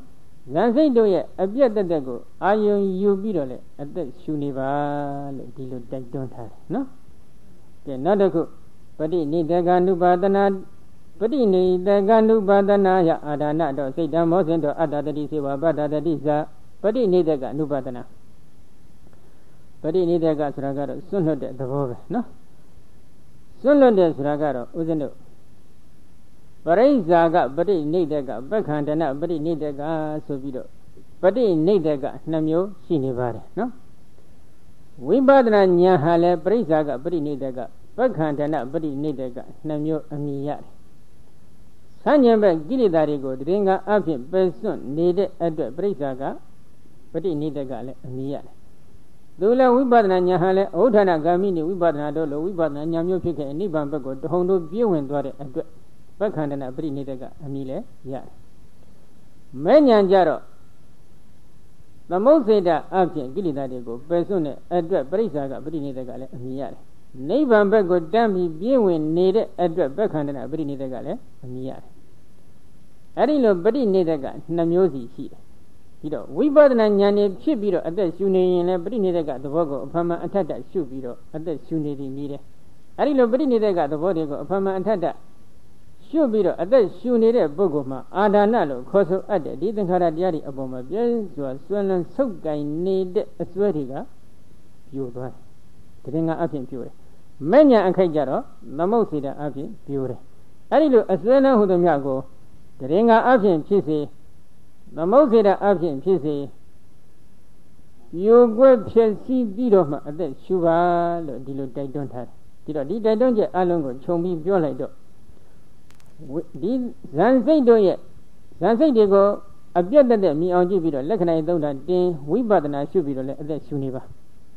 ဇန်စိတ်တို့ရဲ့အပြတ်တက်တက်ကိုအာယုံယူပြီးတော့လေအသက်ရှူနေပါလို့ဒီလိုတိုက်တွန်းထားတယ်နော်ကဲနောက်တစ်ခုပဋိနိဒက ानु ပါဒနာပဋိနိဒက ानु ပါဒနာယအာဒါနတော့စိတ်တမောစဉ်တော့အတ္တတတိစေဝပတ္တတတိဇာပဋိနိဒက ानु ပါဒနာပဋိနိဒကဆိုတာကတော့စွန့်လွတ်တဲ့သဘောပဲနော်စွန့်လွတ်တဲ့ဆိုတာကတော့ဥစဉ်တို့ပရိစ္ဆာကပဋိနိဒကပက္ခန္တနပဋိနိဒကဆိုပြီးတော့ပဋိနိဒကနှစ်မျိုးရှိနေပါတယ်နော်ဝိပဿနာဉာဏ်ဟာလည်းပရိစ္ဆာကပဋိနိဒကပက္ခန္တနပဋိနိဒကနှစ်မျိုးအမည်ရတယ်ဆန့်ကျင်ဘက်ကိလေသာတွေကိုတရင်ကအဖြစ်ပယ်စွန့်နေတဲ့အတွက်ပရိစ္ဆာကပဋိနိဒကလည်းအမည်ရတယ်သူလည်းဝိပဿနာဉာဏ်ဟာလည်းဩဋ္ဌာဏဂ ामि နိဝိပဿနာတို့လိုဝိပဿနာဉာဏ်မျိုးဖြစ်ခဲ့နိဗ္ဗာန်ဘက်ကိုတဟုန်တို့ပြည့်ဝင်သွားတဲ့အတွက်ပက္ခန္တနပရိနိဒကအမည်လည်းရတယ်မဲ့ဉာဏ်ကြတော့သမုတ်စေတအဖြစ်ကိလေသာတွေကိုပယ်စွန့်တဲ့အတွက်ပရိစ္ဆာကပရိနိဒကလည်းအမည်ရတယ်နိဗ္ဗာန်ဘက်ကိုတမ်းပြီးပြည့်ဝင်နေတဲ့အတွက်ပက္ခန္တနပရိနိဒကလည်းအမည်ရတယ်အဲ့ဒီလိုပရိနိဒကနှစ်မျိုးစီရှိတယ်ပြီးတော့ဝိပဿနာဉာဏ်နဲ့ဖြစ်ပြီးတော့အသက်ရှူနေရင်လည်းပရိနိဒကသဘောကိုအဖမှန်အထက်တရှုပြီးတော့အသက်ရှူနေသည်နည်းတယ်အဲ့ဒီလိုပရိနိဒကသဘောတွေကိုအဖမှန်အထက်တရှုပြီးတော့အသက်ရှူနေတဲ့ပုဂ္ဂိုလ်မှာအာဒါနလို့ခေါ်ဆိုအပ်တဲ့ဒီသင်္ခါရတရားတွေအပေါ်မှာပြည့်စွာဆွဲလန်းဆုပ်ကိုင်နေတဲ့အစွဲတွေကပြိုသွားတယ်တရင်ကအဖြစ်ပြိုတယ်မဲ့ညာအခိုက်ကြတော့သမုတ်စေတအဖြစ်ပြိုတယ်အဲ့ဒီလိုအစွဲလန်းဟူသည်မြတ်ကိုတရင်ကအဖြစ်ဖြစ်စေသမုတ်စေတအဖြစ်ဖြစ်စေပြိုကွက်ဖြစ်စီပြီးတော့မှအသက်ရှူပါလို့ဒီလိုတိုက်တွန်းထားတယ်ဒီတော့ဒီတိုက်တွန်းချက်အလုံးကိုခြုံပြီးပြောလိုက်တော့ဒီဇန်စိတ်တို့ရဲ့ဇန်စိတ်တွေကိုအပြတ်တက်တဲ့မြင်အောင်ကြည့်ပြီးတော့လက္ခဏာသုံးတာတင်ဝိပဿနာရှုပြီးတော့လည်းအသက်ရှူနေပါ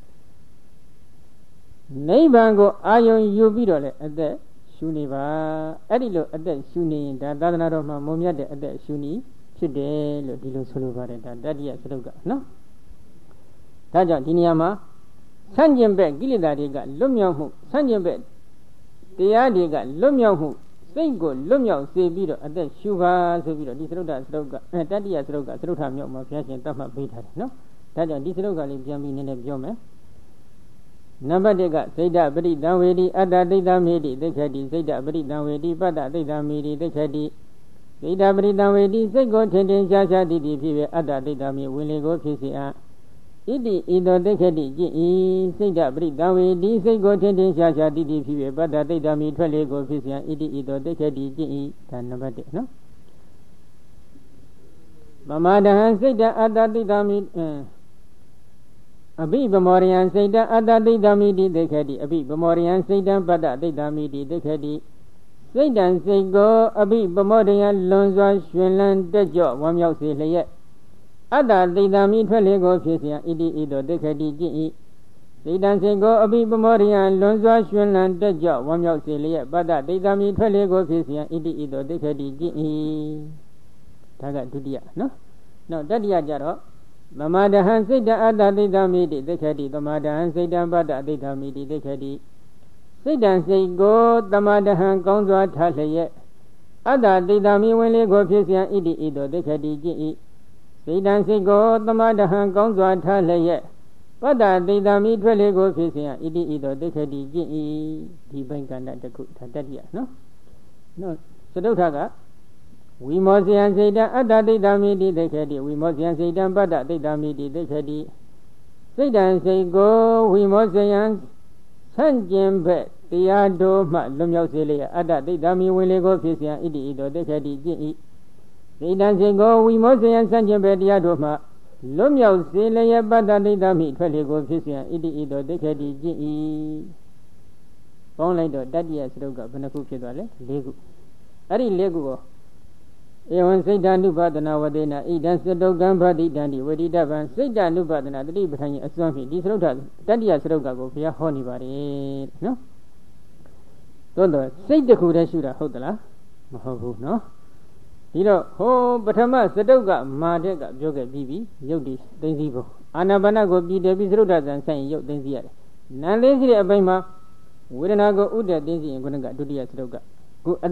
နိဗ္ဗာန်ကိုအာယုံယူပြီးတော့လည်းအသက်ရှူနေပါအဲ့ဒီလိုအသက်ရှူနေရင်ဒါသာသနာတော်မှာမုံမြတ်တဲ့အသက်ရှူနည်းဖြစ်တယ်လို့ဒီလိုဆိုလိုပါတယ်ဒါတတ္တိယစတုကနော်ဒါကြောင့်ဒီနေရာမှာဆန့်ကျင်ဘက်ကိလေသာတွေကလွတ်မြောက်မှုဆန့်ကျင်ဘက်တရားတွေကလွတ်မြောက်မှုစိတ်ကိုလွတ်မြောက်စေပြီးတော့အသက်ရှူပါဆိုပြီးတော့ဒီစရုဒ္ဓစရုပ်ကအဲတတ္တိယစရုပ်ကစရုဒ္ဓမြောက်မှာဘုရားရှင်တတ်မှတ်ပေးထားတယ်နော်ဒါကြောင့်ဒီစရုပ်ကလေးပြန်ပြီးနည်းနည်းပြောမယ်နံပါတ်၁ကစိတ်တပရိတံဝေတိအတ္တတိတံမေတိသိက္ခတိစိတ်တပရိတံဝေတိပတ္တတိတံမေတိသိက္ခတိစိတ်တပရိတံဝေတိစိတ်ကိုထင်ထင်ရှားရှားတည်တည်ဖြစ်ဖြစ်အတ္တတိတံမေဝင်လေကိုဖြစ်စေအပ်ဣတိဣတောသိက္ခတိကျင့်ဤစိတ်တပရိတံဝေတိစိတ်ကိုထင်ထင်ရှားရှားတည်တည်ဖြစ်ဖြစ်ပတ္တတိတံမေထွက်လေကိုဖြစ်စေအပ်ဣတိဣတောသိက္ခတိကျင့်ဤဒါနံပါတ်၁နော်ပမာဒဟံစိတ်တအတ္တတိတံမေအဘိဗမောရိယံစိတ်တအတ္တတိတံမိတိသိက္ခတိအဘိဗမောရိယံစိတ်တပတ္တတိတံမိတိသိက္ခတိစိတ်တံစိတ်ကိုအဘိဗမောရိယံလွန်စွာရှင်လန်းတက်ကြော့ဝမ်းမြောက်စေလျက်အတ္တတိတံမိထွက်လေကိုဖြစ်စေဣတိဣတောသိက္ခတိကျင့်ဤစိတ်တံစိတ်ကိုအဘိဗမောရိယံလွန်စွာရှင်လန်းတက်ကြော့ဝမ်းမြောက်စေလျက်ပတ္တတိတံမိထွက်လေကိုဖြစ်စေဣတိဣတောသိက္ခတိကျင့်ဤဒါကဒုတိယနော်နောက်တတိယကြတော့သမာဒဟံစိတ်တအတ္တသိတံမိတိသိက္ခတိသမာဒဟံစိတ်တံပတ္တသိတံမိတိသိက္ခတိစိတ်တံစိတ်ကိုသမာဒဟံကောင်းစွာထားလျက်အတ္တသိတံမိဝင်လေးကိုဖြစ်စေဣတိဣတောသိက္ခတိကျင့်ဤစိတ်တံစိတ်ကိုသမာဒဟံကောင်းစွာထားလျက်ပတ္တသိတံမိထွက်လေးကိုဖြစ်စေဣတိဣတောသိက္ခတိကျင့်ဤဒီဘိုင်ကန္တတခုဒါတတိယနော်နော်သတုထကဝိမောဇယံစိတ်တအတ္တတိတံမိတိသိက္ခတိဝိမောဇယံစိတ်တပတ္တတိတံမိတိသိက္ခတိစိတ်တံစိတ်ကိုဝိမောဇယံဆန့်ကျင်ဘက်တရားတော်မှလွတ်မြောက်စေလျက်အတ္တတိတံမိဝင်လေကိုဖြစ်စေဣတိဣတောသိက္ခတိကျင့်ဤစိတ်တံစိတ်ကိုဝိမောဇယံဆန့်ကျင်ဘက်တရားတော်မှလွတ်မြောက်စေလျက်ပတ္တတိတံမိထွက်လေကိုဖြစ်စေဣတိဣတောသိက္ခတိကျင့်ဤပေါင်းလိုက်တော့တတ္တိယစတုကဘယ်နှခုဖြစ်သွားလဲ၄ခုအဲ့ဒီ၄ခုကိုဧဝံစိတ်တ ानु ပါဒနာဝတေနဣဒံစတုကံဗတိတံတိဝတိတဗံစိတ်တ ानु ပါဒနာတတိပဋ္ဌာန်ကြီးအစွမ်းဖြင့်ဒီစရုပ်ထတတ္တိယစရုပ်ကကိုဘုရားဟောနေပါတယ်နော်သို့တော့စိတ်တစ်ခုတည်းရှုတာဟုတ်သလားမဟုတ်ဘူးနော်ဒီတော့ဟိုပထမစတုကမာတဲ့ကပြောခဲ့ပြီးပြီရုပ်ဒီသိသိဖို့အာနာပါနကိုပြည်တယ်ပြီးစရုပ်ထဇံဆိုင်ရုပ်သိသိရတယ်နာမ်လေးရှိတဲ့အပိုင်းမှာဝေဒနာကိုဥဒ္ဒသိသိရင်ခုနကဒုတိယစရုပ်ကခုအသိစိတ်ကိုဥဒ္ဒပြီးသိသိရှုပွားခဲ့တော့တတိယစရုပ်ကနော်အဲ့ဒီလိုစိတ်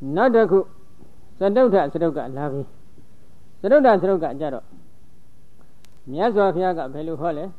နောက်တစ်ခုသတုဋ္ဌသတုတ်ကလာပြီသတုဋ္ဌသတုတ်ကကြတော့မြတ်စွာဘုရားကဘယ်လိုဟောလဲ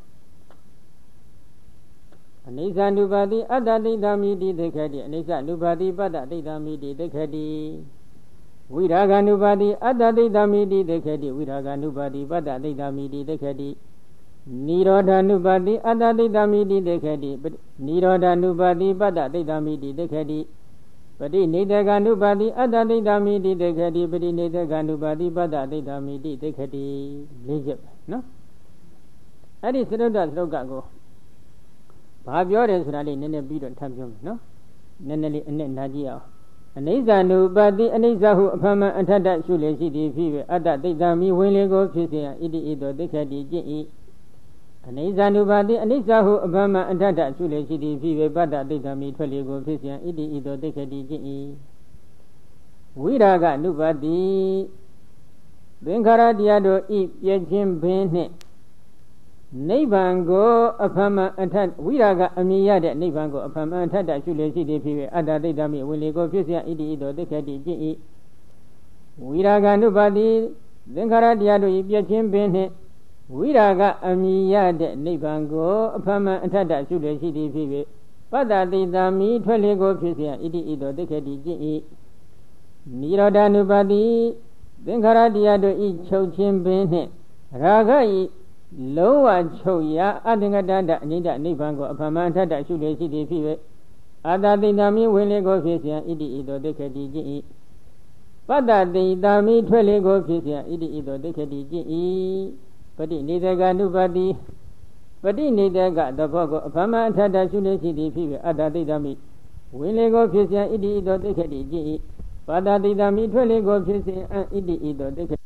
အနိစ္စ ानु ပါတိအတ္တတိဋ္ဌာမိတိသိက္ခတိအနိစ္စ ानु ပါတိပတ္တတိဋ္ဌာမိတိသိက္ခတိဝိရာဂ ानु ပါတိအတ္တတိဋ္ဌာမိတိသိက္ခတိဝိရာဂ ानु ပါတိပတ္တတိဋ္ဌာမိတိသိက္ခတိနိရောဓ ानु ပါတိအတ္တတိဋ္ဌာမိတိသိက္ခတိနိရောဓ ानु ပါတိပတ္တတိဋ္ဌာမိတိသိက္ခတိပတိနေတက ानु ပါတိအတ္တတိဋ္ဌာမိတိသိက္ခတိပတိနေတက ानु ပါတိပတ္တတိဋ္ဌာမိတိသိက္ခတိလေးချက်ပဲနော်အဲ့ဒီသရုပ်တသရုပ်ကကိုဘာပြောတယ်ဆိုတာလေးနည်းနည်းပြီးတော့ထပ်ပြောမယ်နော်နည်းနည်းလေးအနဲ့နာကြည့်အောင်အနိစ္စ ानु ပါတိအနိစ္စဟုအဖမအထတ္တရှုလေရှိသည်ဖြစ်၍အတ္တတိဋ္ဌာမိဝင်လေကိုဖြစ်စေရဣတိဣသောသိက္ခတိကျင့်၏အနိစ္စ ानु ပါတိအနိစ္စဟုအဖမအထတ္တရှုလေရှိသည်ဖြစ်၍ပတ္တတိဋ္ဌာမိထွက်လေကိုဖြစ်စေရဣတိဣသောသိက္ခတိကျင့်၏ဝိရာဂ ानु ပါတိသင်္ခါရတရားတို့ဤပြည့်ခြင်းပင်နှင့်နိဗ္ဗာန်ကိုအဖမအထဝိရာဂအမြင်ရတဲ့နိဗ္ဗာန်ကိုအဖမအထတ္တရှုလေရှိသည်ဖြစ်၍အတ္တတိဋ္ဌာမိဝင်လေကိုဖြစ်စေဣတိဣသောသိက္ခတိကျင့်၏ဝိရာဂ ानु ပါတိသင်္ခါရတရားတို့ဤပြည့်ခြင်းပင်နှင့်ဝိရာဂအမြင်ရတဲ့နိဗ္ဗာန်ကိုအဖမအထတ္တရှုလေရှိသည်ဖြစ်၍ပတ္တတိဋ္ဌာမိထွက်လေကိုဖြစ်စေဣတိဣသောသိက္ခတိကျင့်၏နိရောဓ ानु ပါတိသင်္ခါရတရားတို့ဤချုပ်ခြင်းပင်နှင့်ရာဂဤလုံးဝချုပ်ရာအတ္တငတတအငိဋ္ဌနိဗ္ဗာန်ကိုအဖမအထတ္တရှုလေရှိသည်ဖြစ်၍အတ္တတိဋ္ဌာမိဝင်လေကိုဖြစ်စေဣတိဣသောသိက္ခတိကျင့်၏ပတ္တတိဋ္ဌာမိထွက်လေကိုဖြစ်စေဣတိဣသောသိက္ခတိကျင့်၏ပတိနေတက ानु ပါတိပတိနေတကသဘောကိုအဖမအထတ္တရှုလေရှိသည်ဖြစ်၍အတ္တတိဋ္ဌာမိဝင်လေကိုဖြစ်စေဣတိဣသောသိက္ခတိကျင့်၏ပတ္တတိဋ္ဌာမိထွက်လေကိုဖြစ်စေဣတိဣသောသိက္ခ